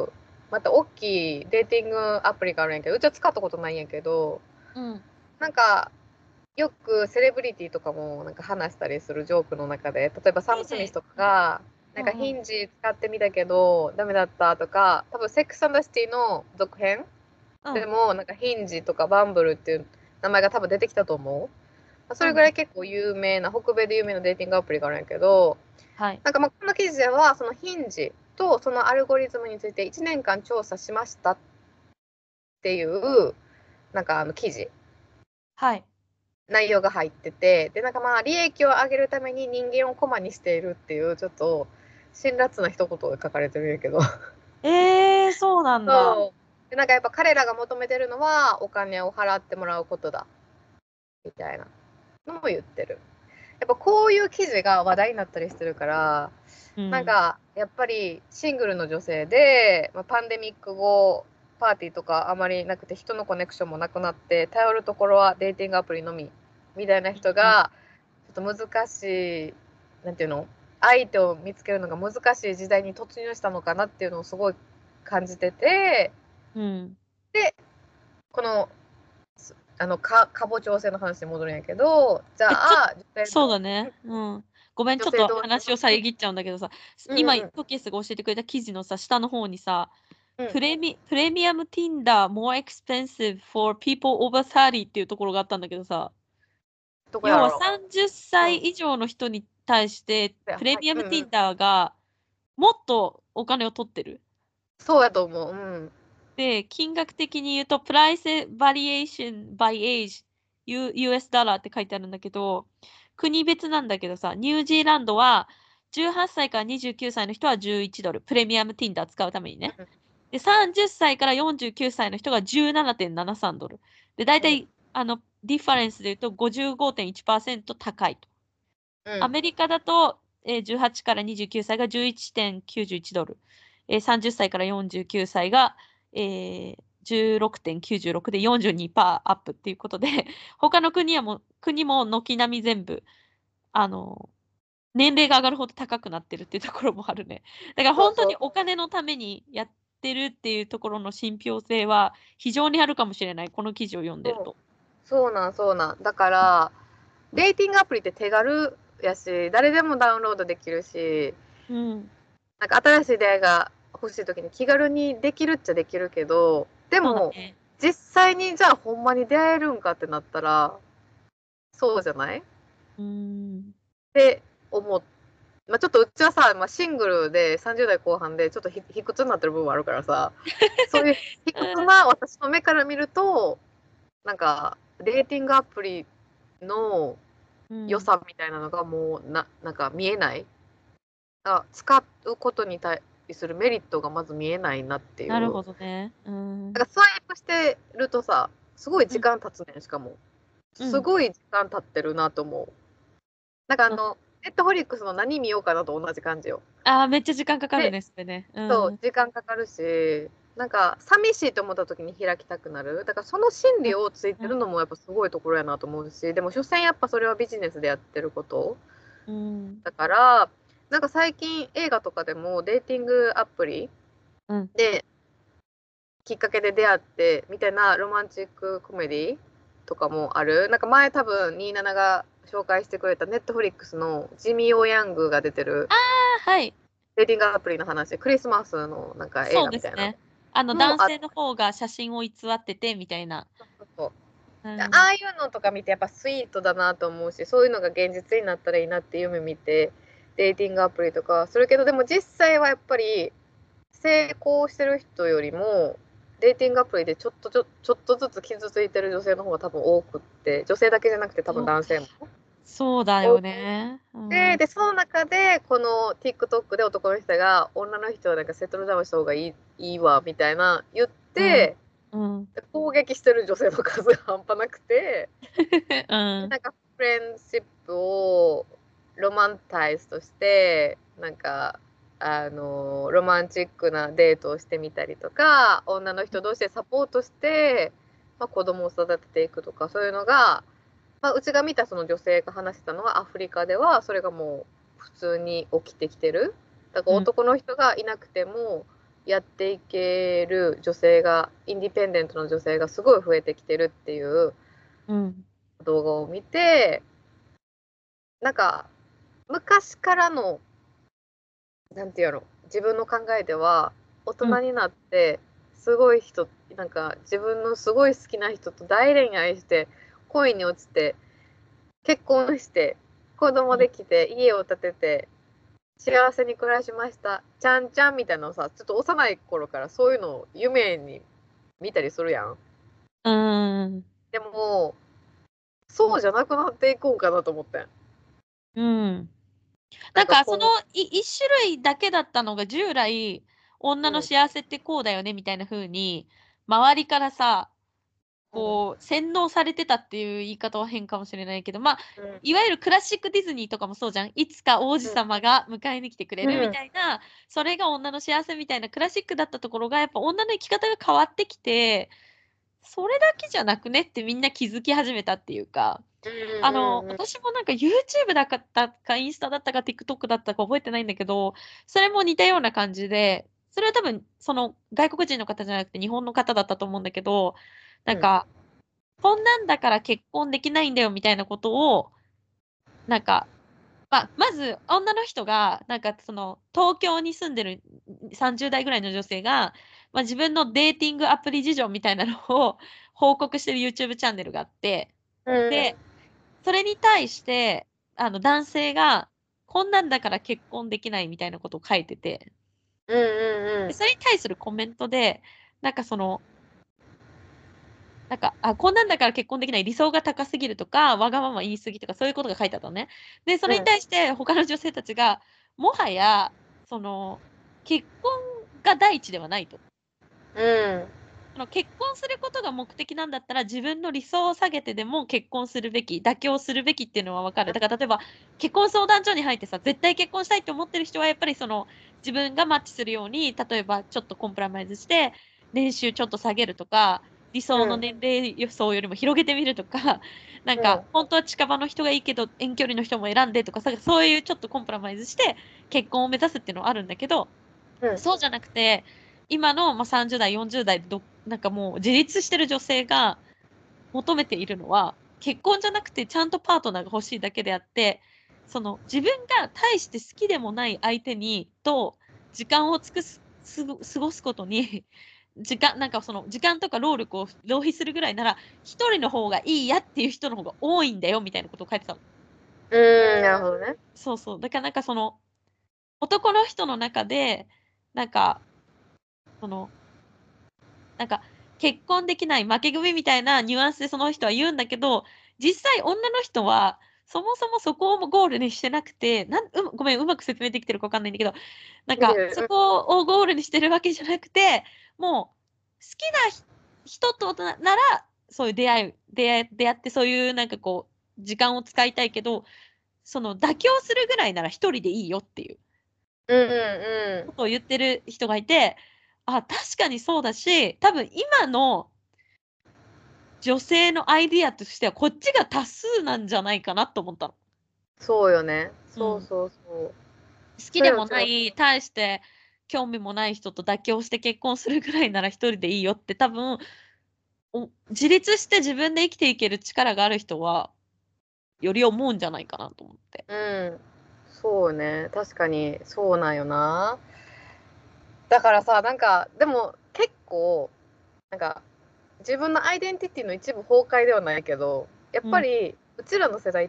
また大きいデーティングアプリがあるんやけど、うちは使ったことないんやけど、 うん。 なんか、よくセレブリティとかもなんか話したりするジョークの中で、例えばサム・スミスとかが、なんかヒンジ使ってみたけど、ダメだったとか、多分セックス・アンド・シティの続編でも、なんかヒンジとかバンブルっていう名前が多分出てきたと思う。それぐらい結構有名な、北米で有名なデーティングアプリがあるんやけど、 はい。 なんかまあこの記事では、そのヒンジとそのアルゴリズムについていちねんかん調査しましたっていう、なんかあの記事。 はい。 内容が入ってて、で、なんかまあ、利益を上げるために人間をコマにしているっていう、ちょっと、辛辣な一言が書かれてるんやけど。 えー、そうなんだ。 そう。で、なんかやっぱ彼らが求めてるのは、お金を払ってもらうことだ。みたいなのも言ってる。やっぱこういう記事が話題になったりしてるから、 うん、 なんか、やっぱりシングルの女性で、まあ、パンデミック後、パーティーとかあまりなくて人のコネクションもなくなって頼るところはデーティングアプリのみみたいな人がちょっと難しい、なんていうの、相手を見つけるのが難しい時代に突入したのかなっていうのをすごい感じてて、 うん。 で、この、あの、か、かぼ調整の話に戻るんやけど、じゃえ、ちょあ、 そうだね。うん。ごめん、ちょっと女性同話を遮っちゃうんだけどさ、今、 うんうんトキスが教えてくれた記事のさ、下の方にさ、 うんプレミプレミアム Tinder more expensive for people over thirty っていうところがあったんだけどさ、要はどこやろさんじゅっう。うん。 さい以上の人に対して、プレはい。 ミアムうんうん。 Tinder がもっとお金を取ってる。 そうやと思う。うん。 で、金額的に言うと、プライスバリエーション by age U- ユーエス ダラーって書いてあるんだけど、国別なんだけどさ、ニュージーランドはじゅうはっさいからにじゅうきゅうさいの人はじゅういちドル、プレミアム Tinder 使うためにね。で、さんじゅっさいからよんじゅうきゅうさいの人が じゅうななてんななさんドル。で、大体、あの、ディファレンスで言うと ごじゅうごてんいちパーセント 高いと。 うん。 アメリカだと、えーじゅうはちからにじゅうきゅうさいが じゅういってんきゅういちドル。えーさんじゅっさいからよんじゅうきゅうさいが、えーじゅうろくてんきゅうじゅうろくで よんじゅうにパーセント アップっていうことで、他の国はもう、国も軒並み全部、あの、年齢が上がるほど高くなってるっていうところもあるね。だから本当そうそう。 にお金のためにやってるっていうところの信憑性は非常にあるかもしれない。この記事を読んでるそうと。 そうなん、そうなん。だから、デーティングアプリって手軽やし、誰でもダウンロードできるし、 うん。 なんか新しい出会いが欲しい時に気軽にできるっちゃできるけど、でも、 そうだね。 実際にじゃあほんまに出会えるんかってなったら、そうじゃないっうーん。 て思っまあ、ちょっとうちはさ、まあ、シングルでさんじゅう代後半でちょっとひ卑屈になってる部分もあるからさ、そういう卑屈な私の目から見ると、なんかデーティングアプリのうん。 良さみたいなのがもうな、なんか見えない。あ、使うことに対するメリットがまず見えないなっていう。 なるほどね。うん。 だからスワイプしてるとさ、すごいうん。 時間経つねん、しかも。 うん。 すごい時間経ってるなと思う。なんかあうんの、ネットフリックスの何見ようかなと同じ感じよ。 ああ、めっちゃ時間かかるで、 ね、それね。うそう、 ん。 時間かかるし、なんか寂しいと思った時に開きたくなる。だからその心理をついてるのもやっぱすごいところやなと思うし、でも所詮やっぱそれはビジネスでやってることうん。 だから、なんか最近映画とかでもデーティングアプリうん。 できっかけで出会ってみたいなロマンチックコメディとかもある。なんか前多分にじゅうななが紹介してくれたネットフリックスのジミー・オー・ヤングが出てるああ、はい。 デーティングアプリの話でクリスマスのなんか映そう画みたいなですね。あの、 のもあって、 男性の方が写真を偽っててみたいな。 そうそうそううんああいうのとか見てやっぱスイートだなと思うし、そういうのが現実になったらいいなって夢見てデーティングアプリとかするけど、でも実際はやっぱり成功してる人よりもデーティングアプリでちょっとちょちょっとずつ傷ついてる女性の方が多分多くって、女性だけじゃなくて多分そうか。 男性もそうだよ多くね。うて、 ん。 でその中でこの TikTok で男の人が女の人はなんかセトルダウンした方がいい、いいわみたいな言っうん。 てうん。 攻撃してる女性の数が半端なくて、 うん。 でなんかフレンドシップをロマンタイズとしてなんかあのロマンチックなデートをしてみたりとか、女の人同士でサポートして、まあ、子供を育てていくとか、そういうのが、まあ、うちが見たその女性が話してたのはアフリカではそれがもう普通に起きてきてる。だからうん。 男の人がいなくてもやっていける女性が、インディペンデントの女性がすごい増えてきてるっていううん。 動画を見て、なんか昔からのなんていうの、自分の考えでは大うん。 人になってすごい人、なんか自分のすごい好きな人と大恋愛して恋に落ちて結婚して子供できて家を建てて幸せに暮らしましたちゃんちゃんみたいなのをさ、ちょっと幼い頃からそういうのを夢に見たりするやん。 うん。 でもそうじゃなくなっていこうかなと思ってん。 うん。なんかそのなんかこい一種類だけだったのが従来、 う、 女のうん、 幸せってこうだよねみたいな風に、周りからさ、 うん、 こう洗脳されてたっていう言い方は変かもしれないけど、まあ、 うん、 いわゆるクラシックディズニーとかもそうじゃん。いつか王子うん、 様が迎えに来てくれるみうん、 たいな、それが女の幸せみたいなクラシックだったところが、やっぱ女の生き方が変わってきて、それだけじゃなくねってみんな気づき始めたっていうか、 うあの、 ん、うん、 私もなんか YouTube だかったか、インスタだったか、TikTok だったか覚えてないんだけど、それも似たような感じで、それは多分その外国人の方じゃなくて日本の方だったと思うんだけど、なうん、 んか、こんなんだから結婚できないんだよみたいなことを、なんか、ま、まず女の人が、なんかその東京に住んでるさんじゅう代ぐらいの女性が、ま、自分のデーティングアプリ事情みたいなのを報告してる YouTube チャンネルがあって、 うん、 で、それに対して、あの、男性が、こんなんだから結婚できないみたいなことを書いてて、 うん、うん、うで、 ん、 それに対するコメントで、なんかその、なんか、あ、こんなんだから結婚できない、理想が高すぎるとか、わがまま言い過ぎとか、そういうことが書いてあったのね。で、それにうん、 対して他の女性たちが、もはや、その、結婚が第一ではないと。 うん、 その結婚することが目的なんだったら、自分の理想を下げてでも結婚するべき、妥協するべきっていうのは分かる。だから例えば、結婚相談所に入ってさ、絶対結婚したいって思ってる人はやっぱりその、自分がマッチするように、例えばちょっとコンプラマイズして、年収ちょっと下げるとか、理想のうん、 年齢予想よりも広げてみるとか、なんか、ほんとは近場の人がいいけど、遠距離の人も選んでとかさ、そういうちょっとコンプラマイズして、結婚を目指すっていうのはあるんだけど、 うん、 そうじゃなくて、今の、ま、さんじゅう代、よんじゅう代でどなんかもう自立してる女性が求めているのは、結婚じゃなくてちゃんとパートナーが欲しいだけであって、その、自分が大して好きでもない相手にと時間を尽くすすご過ごすことに、時間なんかその、時間とか労力を浪費するぐらいなら、一人の方がいいやっていう人の方が多いんだよみたいなことを書いてたの。 うーん、なるほどね。 そうそう。だからなんかその、男の人の中で、なんか、そのなんか、結婚できない負け組みたいなニュアンスでその人は言うんだけど、実際女の人は、そもそもそこをもゴールにしてなくて、なんうごめん、うまく説明できてるかわかんないんだけど、なんか、 いる、 そこをゴールにしてるわけじゃなくて、もう、好きなひ人とななら、そういう出会い出会い出会ってそういうなんかこう、時間を使いたいけど、その妥協するぐらいなら一人でいいよっていううんうんうん。 ことを言ってる人がいて、あ、確かにそうだし、多分今の女性のアイディアとしては、こっちが多数なんじゃないかなと思ったの。 そうよね。 うん。 そうそうそう。 好きでそれうちも、 もない、大して興味もない人と妥協して結婚するぐらいなら一人でいいよって多分、お自立して自分で生きていける力がある人は、より思うんじゃないかなと思って。 うん。そうね。確かにそうなんよな。だからさ、なんか、でも結構、なんか、 自分のアイデンティティの一部崩壊ではないけど、やっぱりうちらの世代って、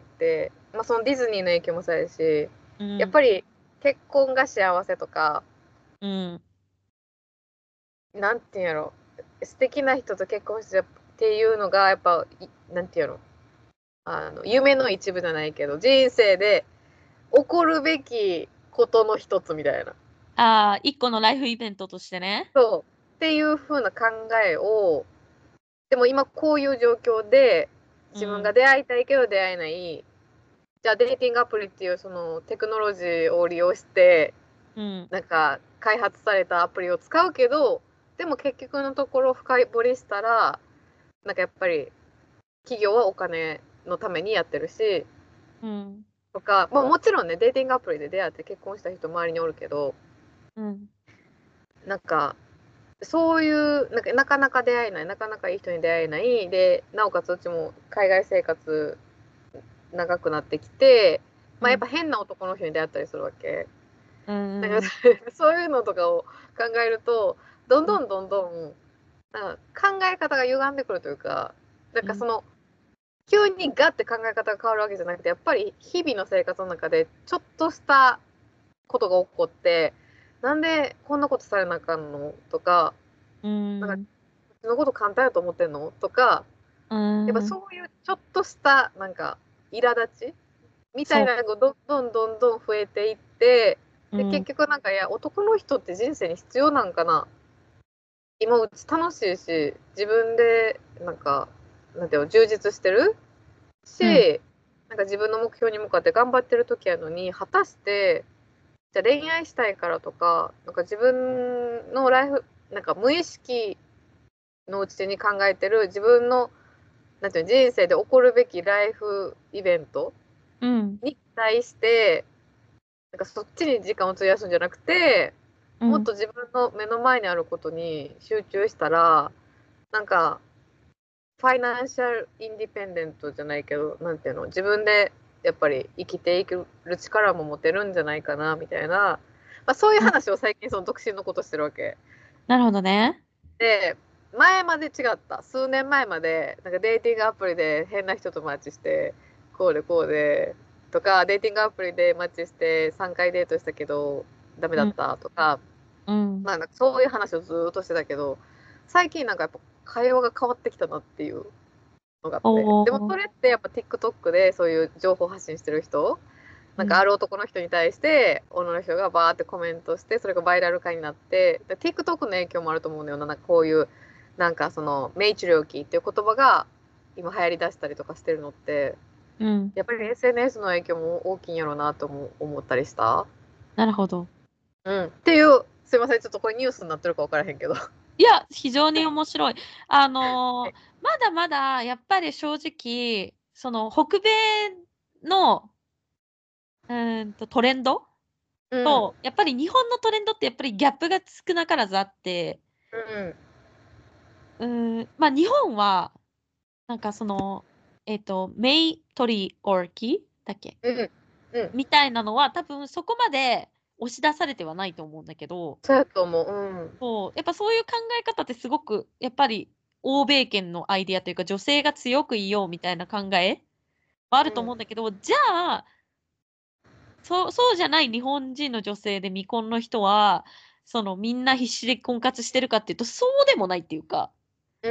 まあ、そのディズニーの影響もそうやし、 うん、 やっぱり結婚が幸せとか、 うん、 なんていうんやろ、素敵な人と結婚してっていうのがやっぱいなんていうの、あの夢の一部じゃないけど、人生で起こるべきことの一つみたいな。 ああ、一個のライフイベントとしてね。 そうっていう風な考えを、でも今こういう状況で自分が出会いたいけど出会えない、じゃあデーティングアプリっていうそのテクノロジーを利用してうん、 なんか開発されたアプリを使うけど、でも結局のところ深掘りしたらなんかやっぱり企業はお金のためにやってるしうん、 とか、まあ、もちろんねデーティングアプリで出会って結婚した人周りにおるけど、 うん、 なんかそういうなんかなかなか出会えない、なかなかいい人に出会えないで、なおかつうちも海外生活長くなってきて、まあ、やっぱ変な男の人に出会ったりするわけ。 うん、 なんかそういうのとかを考えると、どんどんどんどんなんか考え方が歪んでくるというか、なんかその急にガッて考え方が変わるわけじゃなくて、やっぱり日々の生活の中でちょっとしたことが起こって、なんでこんなことされなあかんのとか、 うなんかん、 こっちのこと簡単やと思ってんのとか、 うやっぱん、 そういうちょっとしたなんか苛立ちみたいそなのがどんどんどんどん増えていって、 う、うで結ん、 局なんかいや男の人って人生に必要なんかな、今うち楽しいし自分でなんかなんていうの充実してるうん、 し、なんか自分の目標に向かって頑張ってる時やのに、果たしてじゃあ恋愛したいからとか、なんか自分のライフなんか無意識のうちに考えてる自分のなんていうの人生で起こるべきライフイベントうん、 に対してなんかそっちに時間を費やすんじゃなくて、 うん、 もっと自分の目の前にあることに集中したら、なんかファイナンシャルインディペンデントじゃないけど、なんていうの、自分でやっぱり生きていける力も持てるんじゃないかなみたいな、まあ、そういううん。 話を最近その独身のことしてるわけなるほどね。 で、前まで違った、数年前までなんかデーティングアプリで変な人とマッチしてこうでこうでとか、デーティングアプリでマッチしてさんかいデートしたけどダメだっうん、 たとか、 うん。 まあ、なんかそういう話をずっとしてたけど、最近なんかやっぱ会話が変わってきたなっていうのがあって、でもおー、 それってやっぱ TikTok でそういう情報発信してる人、なんかあうん。 る男の人に対して女の人がバーってコメントして、それがバイラル化になって、で TikTok の影響もあると思うんだよな。なんかこういうなんかそのメイチ料金っていう言葉が今流行りだしたりとかしてるのって、 うん。 やっぱり エスエヌエス の影響も大きいんやろうなとも思ったりした。 なるほど。 うん。っていう、すいません、ちょっとこれニュースになってるか分からへんけど。 いや、非常に面白い。あのーまだまだやっぱり正直、その北米の、うーんとトレンドうん。 と、やっぱり日本のトレンドってやっぱりギャップが少なからずあって、 うん。 うーん、ま、日本は、なんかその、えっと、メイトリオーキだっけ？ うん。うん。 みたいなのは、多分そこまで押し出されてはないと思うんだけど、 そうやと思う。うん。 そう、やっぱそういう考え方ってすごくやっぱり欧米圏のアイディアというか、女性が強くいようみたいな考えはあると思うんだけど、じゃあ、そうそうじゃない日本人の女性で未婚の人は、そのみんな必死で婚活してるかっていうと、そうでもないっていうか、 うん。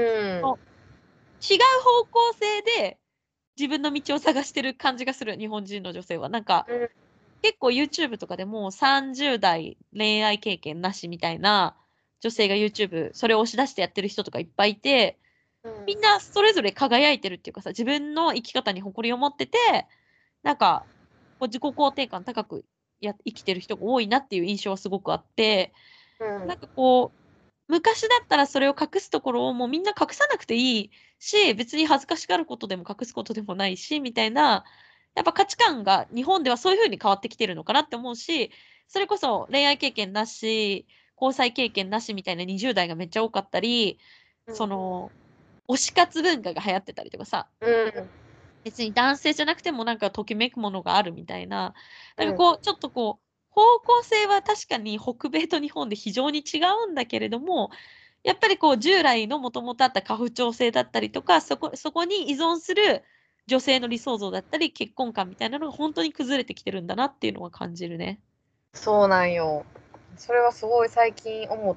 その違う方向性で自分の道を探してる感じがする、日本人の女性は。なんか、 うん。 結構 YouTube とかでもさんじゅう代恋愛経験なしみたいな女性が YouTube それを押し出してやってる人とかいっぱいいて、 うん。 みんなそれぞれ輝いてるっていうかさ、自分の生き方に誇りを持ってて、なんか、こう自己肯定感高くや生きてる人が多いなっていう印象はすごくあって、 うん。 なんかこう、昔だったらそれを隠すところをもうみんな隠さなくていいし、別に恥ずかしがることでも隠すことでもないし、みたいな、やっぱ価値観が日本ではそういう風に変わってきてるのかなって思うし、それこそ恋愛経験なし、交際経験なしみたいなにじゅう代がめっちゃ多かったり、 うん。 その、推し活文化が流行ってたりとかさ、 うん。 別に男性じゃなくてもなんかときめくものがあるみたいな、なんかうん。 こう、ちょっとこう、方向性は確かに北米と日本で非常に違うんだけれども、 やっぱりこう従来のもともとあった家父長制だったりとか、そこそこに依存する女性の理想像だったり、結婚観みたいなのがほんとに崩れてきてるんだなっていうのは感じるね。 そうなんよ。それはすごい最近思って、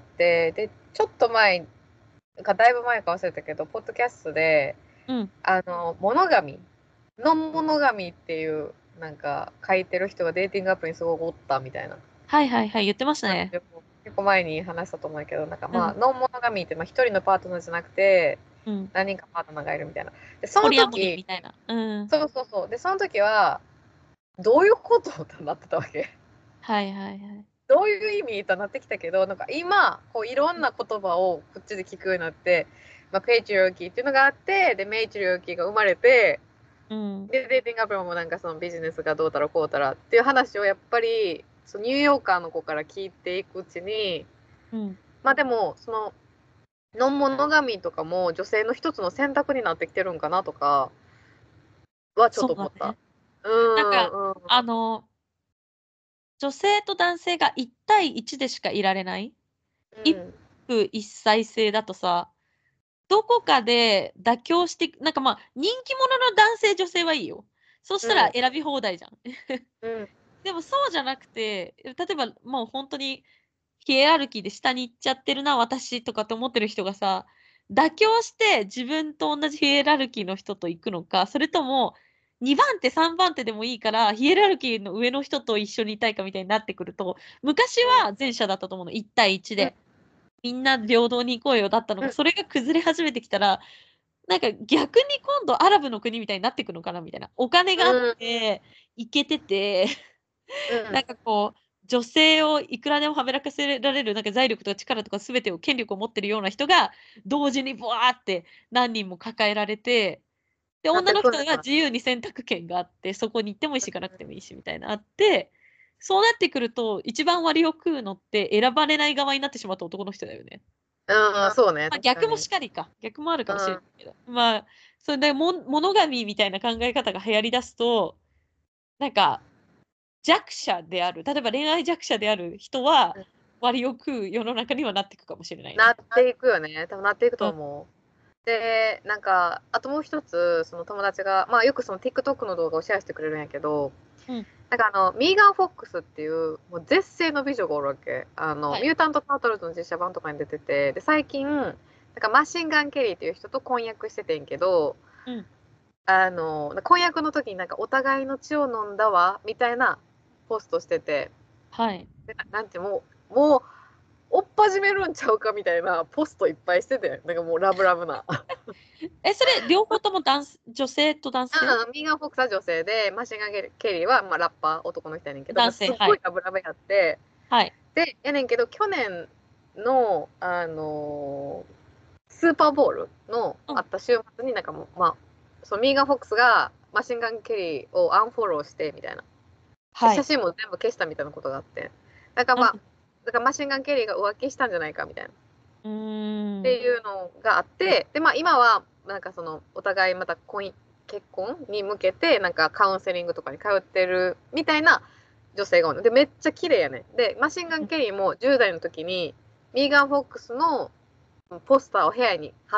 で、ちょっと前かだいぶ前か忘れたけど、ポッドキャストで、 うん。 あの、モノガミ、ノンモノガミっていう、なんか書いてる人がデーティングアプリにすごくおったみたいな。 はいはいはい、言ってましたね。 結構前に話したと思うけど、なんかまあ、 うん。 ノンモノガミって、ま、一人のパートナーじゃなくて、 うん。 何人かパートナーがいるみたいな。で、そのポリアモリー時みたいな。うん。 そうそうそう。で、その時は、どういうことってなってたわけ。 はいはいはい。 どういう意味となってきたけど、なんか今、こういろんな言葉をこっちで聞くようになって、まあ、ペイチリオキーっていうのがあって、で、メイチリオキーが生まれて、 うん。 で、デーティングアプリもなんかそのビジネスがどうたらこうたらっていう話をやっぱり、そのニューヨーカーの子から聞いていくうちに、 うん。 まあでも、その、ノンモノガミとかも女性の一つの選択になってきてるんかなとかはちょっと思った。 そうだね。 うなんか、 んうんうん。 あの女性と男性がいち対いちでしかいられない、一うん。 夫一妻制だとさ、どこかで妥協してなんか、ま、人気者の男性女性はいいよ。そしたらうん。 選び放題じゃん。 うん。 でもそうじゃなくて、例えばもうほんとにヒエラルキーで下に行っちゃってるな、私とかって思ってる人がさ、妥協して自分と同じヒエラルキーの人と行くのか、それともにばん手さんばん手でもいいから、ヒエラルキーの上の人と一緒にいたいかみたいになってくると、昔うん。 は前者だったと思うの、いち対いちうん。 で。みんな平等に行こうよだったのが、 うん。 それが崩れ始めてきたら、なんか逆に今度アラブの国みたいになってくのかなみたいな。お金があっうん。 て、イケてて、 うなんん。 かこう、女性をいくらでもはべらかせられる、なんか財力とか力とか全てを権力を持ってるような人が、同時にブワーって何人も抱えられて、で、 なっ女の人てくんねんな。 が自由に選択権があって、そこに行ってもいいし、行かなくてもいいしみたいなあって、そうなってくると、一番割を食うのって選ばれない側になってしまった男の人だよね。 うん、そうね、 ま、逆も確かに。 しかりか。逆もあるかもしれなうん。 いけど。まあ、それで、モンモノガミみたいな考え方が流行り出すと、なんか、弱者である、例えば恋愛弱者である人は、 うん。 割を食う世の中にはなってくかもしれないね。 なっていくよね。多分なっていくとうん。 思う。で、なんか、あともう一つ、その友達が、まあよくその TikTok の動画をシェアしてくれるんやけど、 うん。 なんかあの、ミーガン・フォックスっていう、もう絶世の美女がおるわけ。あの、 はい。 ミュータント・タートルズの実写版とかに出てて、で、最近、なんかマシンガン・ケリーっていう人と婚約しててんけど、 うん。 あの、婚約の時になんかお互いの血を飲んだわ、みたいなポストしてて、 はい。 でなんてもう、もう、追っ始めるんちゃうかみたいなポストいっぱいしてて、なんかもうラブラブな。 え、それ両方ともだんす女性と男性？ うん、ミーガン・フォックスは女性で、マシンガン・ケリーは、まあ、ラッパー、男の人やねんけど、まあ、す男性、 っはい。 ごいラブラブやって、 はい。 で、やねんけど、去年の、あのースーパーボールのうん。 あった週末になんかもう、まあ、そのミーガン・フォックスがマシンガン・ケリーをアンフォローしてみたいな。で、写はい。 真も全部消したみたいなことがあって。だからまあ、 うん。 だからマシンガン・ケリーが浮気したんじゃないかみたいな。っうーん。 ていうのがあって、で、まあ今は、なんかその、お互いまた婚姻結婚に向けて、なんかカウンセリングとかに通ってるみたいな女性がおるの。で、めっちゃ綺麗やね。で、マシンガン・うん。 ケリーもじゅう代の時に、ミーガン・フォックスのポスターを部屋に貼って、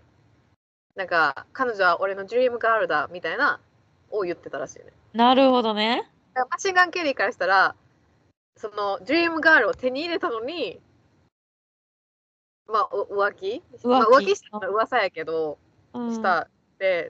なんか、彼女は俺のドリームガールだ、みたいな、を言ってたらしいね。 なるほどね。 だからマシンガン・ケリーからしたら、その、ドリームガールを手に入れたのに、まあ、浮気まあ、浮気浮気。 したのは噂やけど、 うん。 したって、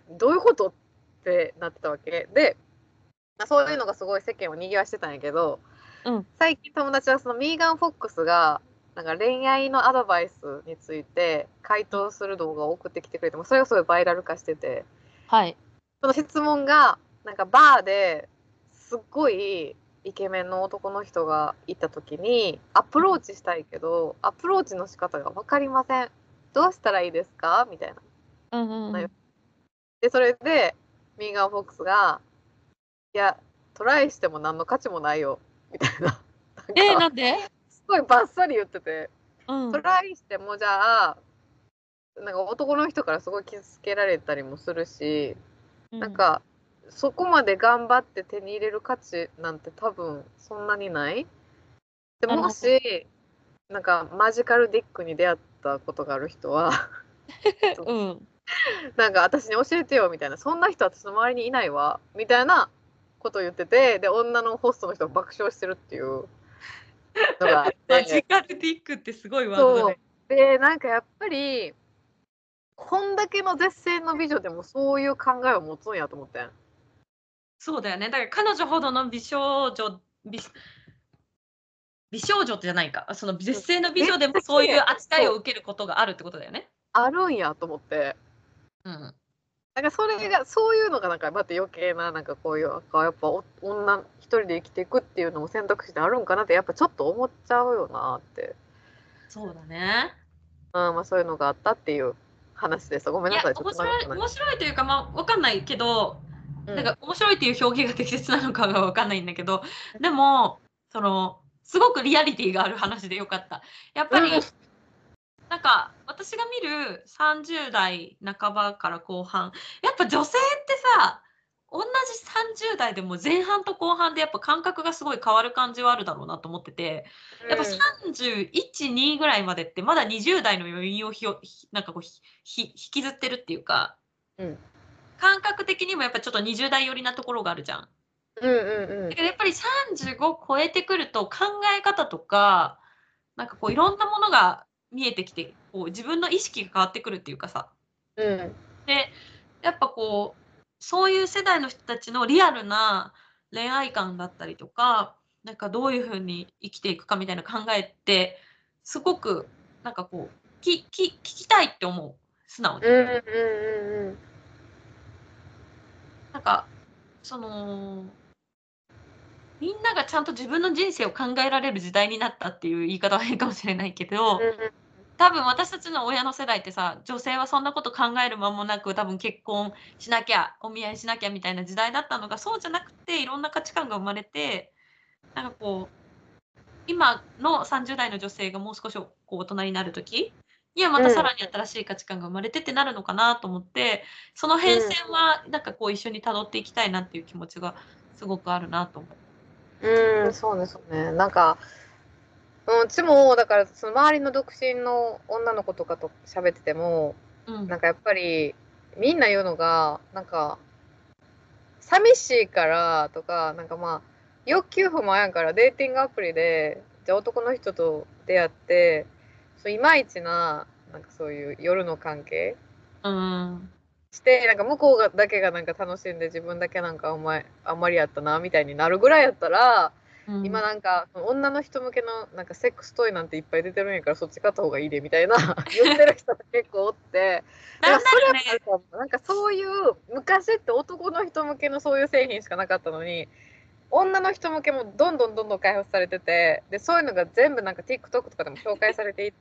どういうことってなってたわけで、まあ、そういうのがすごい世間を賑わしてたんやけど、 うん。 最近友達はそのミーガン・フォックスが、なんか恋愛のアドバイスについて回うん。 答する動画を送ってきてくれても、それがすごいバイラル化してて、 はい。 その質問が、なんかバーですっごいイケメンの男の人がいた時に、アプローチしたいけど、アプローチの仕方が分かりません。どうしたらいいですかみたいな。 うんうんうん。 で、それで、ミーガン・フォックスが、いや、トライしても何の価値もないよ。みたいな。なんえ、 か、 なんで？ すごいバッサリ言ってて、 うん。 トライしてもじゃあ、なんか男の人からすごい傷つけられたりもするし、 うん。 なんか、そこまで頑張って手に入れる価値なんて多分そんなにない。でなるほど。 もし、なんかマジカルディックに出会っったことがある人はうん。 なんか私に教えてよみたいな、そんな人私の周りにいないわみたいなことを言ってて、で女のホストの人が爆笑してるっていうのがあっマジて、 カルディックってすごいワードだそうね。 でなんかやっぱりこんだけの絶世の美女でもそういう考えを持つんやと思ってん。 そうだよね。だから彼女ほどの美少女、美美少女じゃないか。その絶世の美めっち女でもゃ綺麗。 そういう扱いそうを受けることがあるってことだよね。 あるんやと思って。 うん。 だからそれがそういうのがなんかまた余計ななんかこういうなんかやっぱお女一人で生きていくっていうのも選択肢であるんかなってやっぱちょっと思っちゃうよなって、 そうだね。 うん、まあそういうのがあったっていう話です。ごめんいや、 なさい、ちょっ面白い、 と長くない。 面白いというか、まあ、わかんないけど、 うん。 なんか面白いっていう表現が適切なのかがわかんないんだけど、でも、その、すごくリアリティがある話でよかった。やっぱうん。 り、なんか、私が見るさんじゅう代半ばから後半、やっぱ女性ってさ、同じさんじゅう代でも前半と後半でやっぱ感覚がすごい変わる感じはあるだろうなと思ってて、やっぱさんじゅういち、にぐらいまでってまだにじゅう代の余韻をひよひなんかこうひひ引きずってるっていうか、 うん。 感覚的にもやっぱちょっとにじゅう代寄りなところがあるじゃん。 うんうんうん。 だけどやっぱりさんじゅうご超えてくると考え方とか、なんかこういろんなものが見えてきて、こう自分の意識が変わってくるっていうかさ。 うん。 で、やっぱこう、そういう世代の人たちのリアルな恋愛観だったりとか、なんかどういう風に生きていくかみたいな考えって、すごくなんかこう、きき聞きたいって思う、素直に。 うんうんうんうん。 なんか、その、みんながちゃんと自分の人生を考えられる時代になったっていう言い方は変かもしれないけど、 うん多分私たちの親の世代ってさ、女性はそんなこと考える間もなく、多分結婚しなきゃ、お見合いしなきゃみたいな時代だったのが、そうじゃなくて、いろんな価値観が生まれて、なんかこう、今のさんじゅう代の女性がもう少しこう大人になる時には、またうんさらに新しい価値観が生まれてってなるのかなと思って、その変うん遷はなんかこう一緒に辿っていきたいなっていう気持ちがすごくあるなと思う。 うん、そうですね。なんか、うん、うちもだからその周りの独身の女の子とかと喋ってても、 うん。 なんかやっぱりみんな言うのがなんか寂しいからとか、なんかまあ欲求不満やからデーティングアプリでじゃあ男の人と出会ってそういまいちな、なんかそういう夜の関係うーん。 してなんか向こうがだけがなんか楽しんで自分だけなんかお前あんまりやったなみたいになるぐらいやったら、 うん。 今なんか女の人向けのなんかセックストイなんていっぱい出てるんやからそっち買った方がいいでみたいな言ってる人が結構おって、だかなんならそれらね、 もあるかも。なんかそういう昔って男の人向けのそういう製品しかなかったのに、女の人向けもどんどんどんどん開発されてて、でそういうのが全部なんか TikTok とかでも紹介されていって、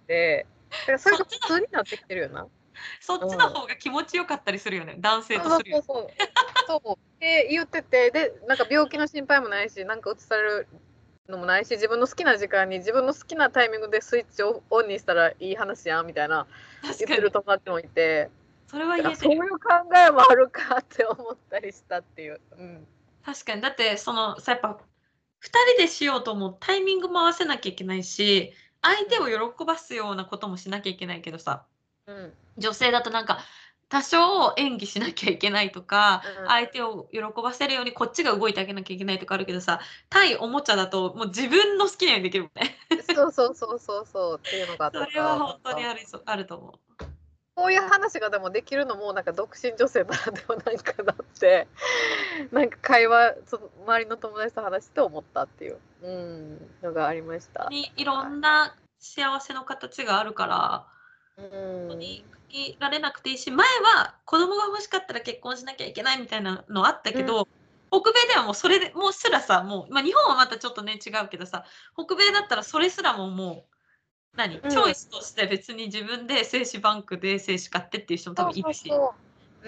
だからそれが普そっちの通になってきてるよな。 そっちのうん。 方が気持ちよかったりするよね、男性そうそうとするより。 そうそう。そうって言ってて、で、なんか病気の心配もないし、なんかうつされるのもないし、自分の好きな時間に自分の好きなタイミングでスイッチをオンにしたらいい話やんみたいな言ってる確かに。 友達もいて、 それはだから言えてるよ。 そういう考えもあるかって思ったりしたっていう。うん。 確かに。だって、その、さ、やっぱ、ふたりでしようと思うタイミングも合わせなきゃいけないし、相手を喜ばすようなこともしなきゃいけないけどさ、 うん。 女性だとなんか、多少演技しなきゃいけないとか、 うん。 相手を喜ばせるようにこっちが動いてあげなきゃいけないとかあるけどさ、対おもちゃだともう自分の好きなようにできるもんね。 そうそうそうそうそうっていうのがあっそれはたから、なんほんとにか、 あるそあると思う。 こういう話がでもできるのも、なんか独身女性ならではなんかなって、なんか会話、その周りの友達と話して思ったっていう、うん、のがありました。 にいろはんな幸せの形があるから、 い。うん。 ほんとに限られなくていいし、前は子供が欲しかったら結婚しなきゃいけないみたいなのあったうん。 けど、北米ではもうそれでもうすらさ、もう、ま、日本はまたちょっとね、違うけどさ、北米だったらそれすらももう、何、 うん。 チョイスとして別に自分で精子バンクで精子買ってっていう人も多そう分いるし。 そうそう。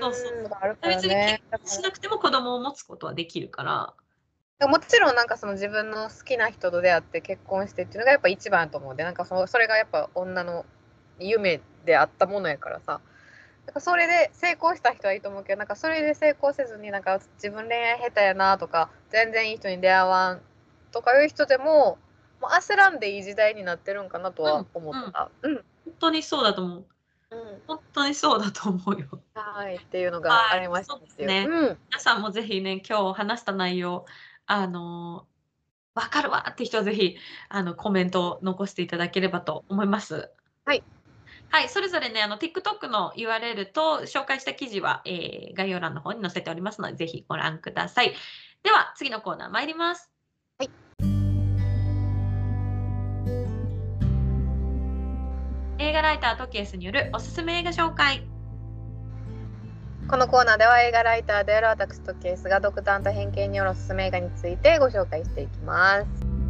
そうそううん、 そう。 があるから別に結ね。だから婚しなくても子供を持つことはできるから。 もちろんなんかその自分の好きな人と出会って結婚してっていうのがやっぱ一番だと思うんで、なんかそのそれがやっぱ女の夢であったものやからさ。なんかそれで成功した人はいいと思うけど、なんかそれで成功せずになんか自分恋愛下手やなとか全然いい人に出会わんとかいう人でも、もう焦らんでいい時代になってるんかなとうん、 は思っうん。 た。うん。 本当にそうだと思う。 うん。 本当にそうだと思うよ。 はい、っていうのがはい、 ありましたそうっていう。 ですね。 うん。 皆さんもぜひね、今日話した内容、あの、分かるわって人はぜひ、あの、コメントを残していただければと思います。 はい。 はい、それぞれね、あの、TikTok の ユーアールエル と紹介した記事は、えー概要欄の方に載せておりますので、ぜひご覧ください。では、次のコーナー参ります。 はい。 映画ライタートキエスによるおすすめ映画紹介。 このコーナーでは映画ライターである私とケースが独断と偏見によるおすすめ映画についてご紹介していきます。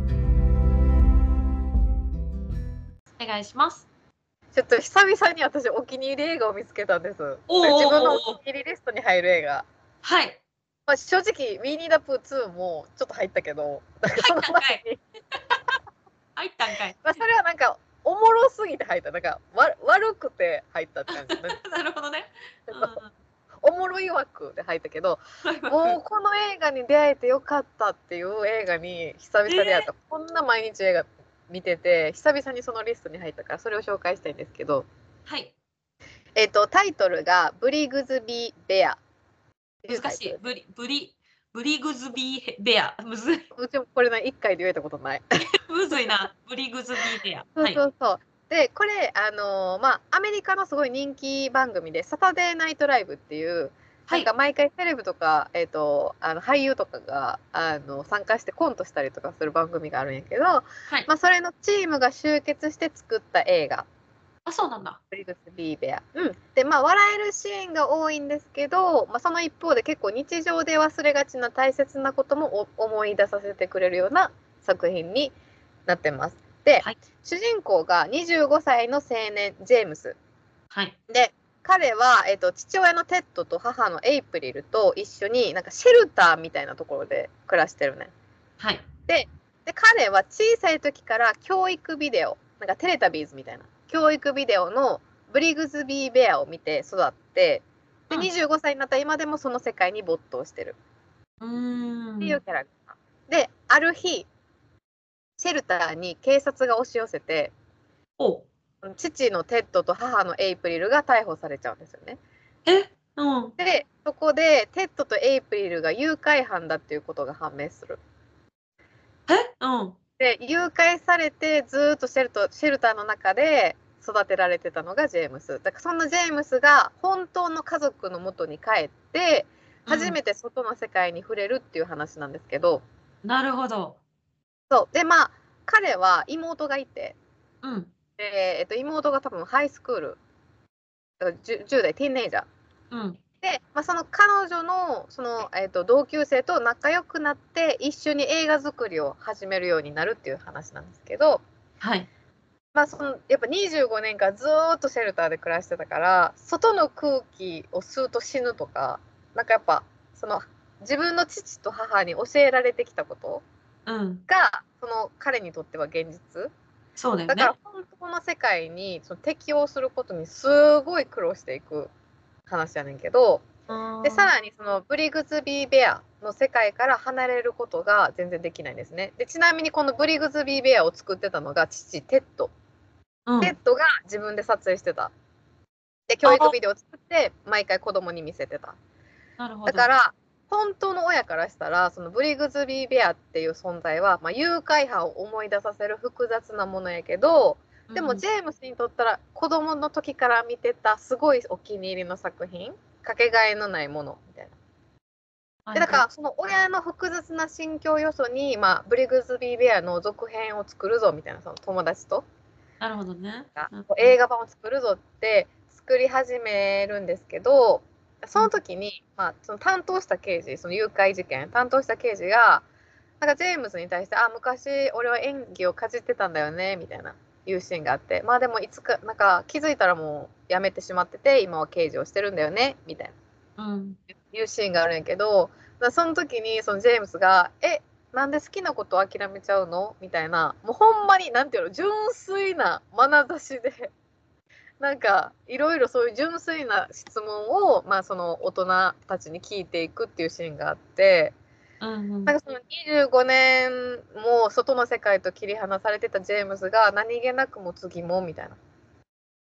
お願いします。 ちょっと久々に私お気に入り映画を見つけたんです。 おー自分のおおーおーおー気に入りリストに入る映画。 はい。 まあ、正直、ウィーニー・ダ・プーツーもちょっと入ったけど、なんかその入ったんかい。 前に、 入ったんかい。 まあ、それはなんか、おもろすぎて入った。なんか、わ悪くて入ったって感じ。 なるほどね。うん。 おもろい枠で入ったけど、 はいわもうこの映画に出会えてよかったっていう映画に久々 え出会った。こんな毎日映画見てて、久々にそのリストに入ったから、それを紹介したいんですけど、 はい。 えっと、タイトルが、ブリグズビー・ベアっていうタ難しい。 イトルで。 ブリ、ブリ、ブリグズビーベア。むずい。 うちもこれね、一回で言えたことない。 むずいな。ブリグズビーベア。 そうはい。 そうそう。で、これ、あのーまあ、アメリカのすごい人気番組で、サタデーナイトライブっていう、なんかはい。 毎回セレブとか、えっと、あの俳優とかがあの参加してコントしたりとかする番組があるんやけど、 はい。 まあ、それのチームが集結して作った映画、 あ、そうなんだ。 ブリグスビーベア。うん。で、まあ、笑えるシーンが多いんですけど、まあ、その一方で結構日常で忘れがちな大切なことも思い出させてくれるような作品になってます。で、 はい。 主人公がにじゅうごさいの青年、ジェームス。 はい。 で、彼は、えっと、父親のテッドと母のエイプリルと一緒に、なんかシェルターみたいなところで暮らしてるね。 はい。 で、で彼は小さい時から教育ビデオ、なんかテレタビーズみたいな、教育ビデオのブリグズビー・ベアを見て育って、で、 うん。 にじゅうごさいになった今でもその世界に没頭してるうーっていうん。 キャラクター。で、ある日、シェルターに警察が押し寄せて、 お父のテッドと母のエイプリルが逮捕されちゃうんですよね。 えうん。 で、そこでテッドとエイプリルが誘拐犯だっていうことが判明する。 えうん。 で、誘拐されてずっとシェルトシェルターの中で育てられてたのがジェームス。だからそんなジェームスが本当の家族の元に帰ってうん。 初めて外の世界に触れるっていう話なんですけど、 なるほど。 そうでまあ彼は妹がいて、 うん。 で、えっと、妹が多分ハイスクールだから 10, じゅう代ティーンエイジャーうん。 で、まあ、その彼女のその、えっと、同級生と仲良くなって一緒に映画作りを始めるようになるっていう話なんですけど、 はい。 まあ、そのやっぱにじゅうごねんかんずっとシェルターで暮らしてたから外の空気を吸うと死ぬとかなんかやっぱその自分の父と母に教えられてきたことうん。 がその彼にとっては現実そうだよね。 だから本当の世界にその適応することにすごい苦労していく話やねんけど、でさあらにそのブリグズビー・ベアの世界から離れることが全然できないんですね。でちなみにこのブリグズビー・ベアを作ってたのが父テッド。 あ。うん。 テッドが自分で撮影してた。で教ああ、 育ビデオを作って毎回子供に見せてた。 なるほど。 だから本当の親からしたらそのブリグズビー・ベアっていう存在は、まあ、誘拐犯を思い出させる複雑なものやけどでもうん。 ジェームスにとったら子供の時から見てたすごいお気に入りの作品かけがえのないものみたいな。 なるほど。 でだからその親の複雑な心境要素に、まあ、ブリグズビー・ベアの続編を作るぞみたいなその友達となるほどね。うん。 映画版を作るぞって作り始めるんですけどその時に、まあ、その担当した刑事その誘拐事件担当した刑事がなんかジェームズに対してあ昔俺は演技をかじってたんだよねみたいないうシーンがあってまあでもいつかなんか気づいたらもうやめてしまってて今は刑事をしてるんだよねみたいな。 うん。 いうシーンがあるんやけど、その時にそのジェームスが「えなんで好きなことを諦めちゃうの?」みたいなもうほんまになんていうの純粋な眼差しでなんかいろいろそういう純粋な質問を、まあ、その大人たちに聞いていくっていうシーンがあって。 うんうん。 なんかそのにじゅうごねんも外の世界と切り離されてたジェームスが何気なく持つ疑問みたいな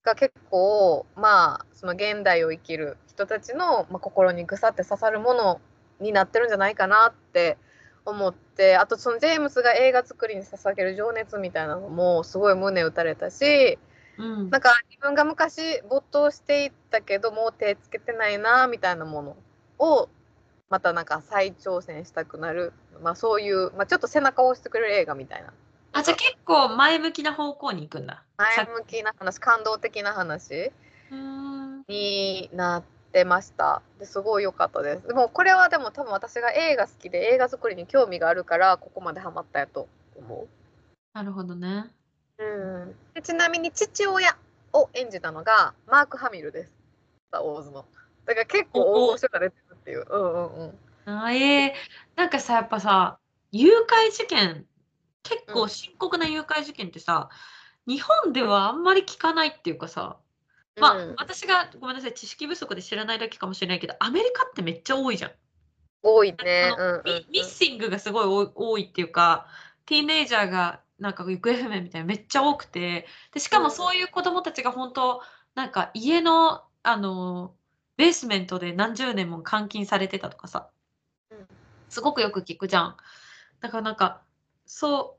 が結構まあその現代を生きる人たちの、まあ、心にぐさって刺さるものになってるんじゃないかなって思って、あとそのジェームスが映画作りに捧げる情熱みたいなのもすごい胸打たれたし、 うん、 なんか自分が昔没頭していったけどもう手つけてないなみたいなものをまたなんか再挑戦したくなる、まあ、そういう、まあ、ちょっと背中を押してくれる映画みたいな。 あ、じゃあ結構前向きな方向に行くんだ。 前向きな話、感動的な話うーん。 になってました。ですごい良かったです。でもこれはでも多分私が映画好きで映画作りに興味があるからここまでハマったやと思なるほどね。 う。うん、でちなみに父親を演じたのがマーク・ハミルです。スター・ウォーズの。だから結構大御所が出てるっていう。うんうんうん。 あえー、なんかさ、やっぱさ、誘拐事件、結構うん深刻な誘拐事件ってさ、日本ではあんまり聞かないっていうかさ、まあ、 うん、 私がごめんなさい、知識不足で知らないだけかもしれないけど、アメリカってめっちゃ多いじゃん。 多いそね。 のうんうんミミッうん。 シングがすごい多い多いっていうか、ティーンエイジャーがなんか行方不明みたいなめっちゃ多くて、でしかもそういう子供たちが本当なんか家のあのベースメントで何十年も監禁されてたとかさ、 うんすごくよく聞くじゃん。だからなんか、そう、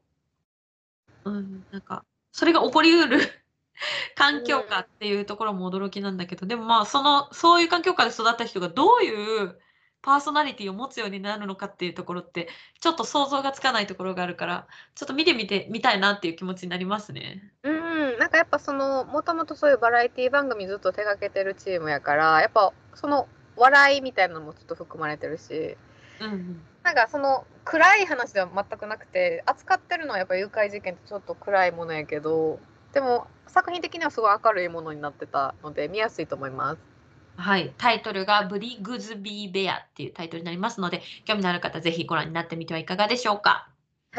うん、なんか、それが起こりうる環境下っていうところも驚きなんだけど、でもまあ、その、そういう環境下で育った人がどういうパーソナリティを持つようになるのかっていうところって、ちょっと想像がつかないところがあるから、ちょっと見てみてみたいなっていう気持ちになりますね。 うん、なんかやっぱそのもともとそういうバラエティ番組ずっと手掛けてるチームやからやっぱその笑いみたいなのもちょっと含まれてるし、 うんうん。 なんかその暗い話では全くなくて扱ってるのはやっぱ誘拐事件ってちょっと暗いものやけど、でも作品的にはすごい明るいものになってたので見やすいと思います。 はい、タイトルがブリグズビーベアっていうタイトルになりますので、興味のある方ぜひご覧になってみてはいかがでしょうか。 はい。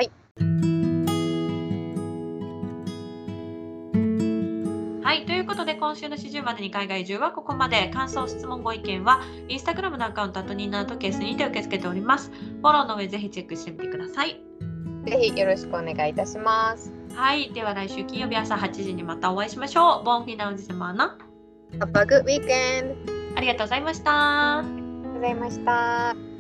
はい、ということで今週の始終までに海外移住はここまで。感想、質問、ご意見はインスタグラムのアカウントとニーナートケースにて受け付けております。フォローの上ぜひチェックしてみてください。 ぜひよろしくお願いいたします。 はい、では来週金曜日朝はちじにまたお会いしましょう。ボンフィナウジセマーナ。 Have a good weekend. ありがとうございました。 ありがとうございました。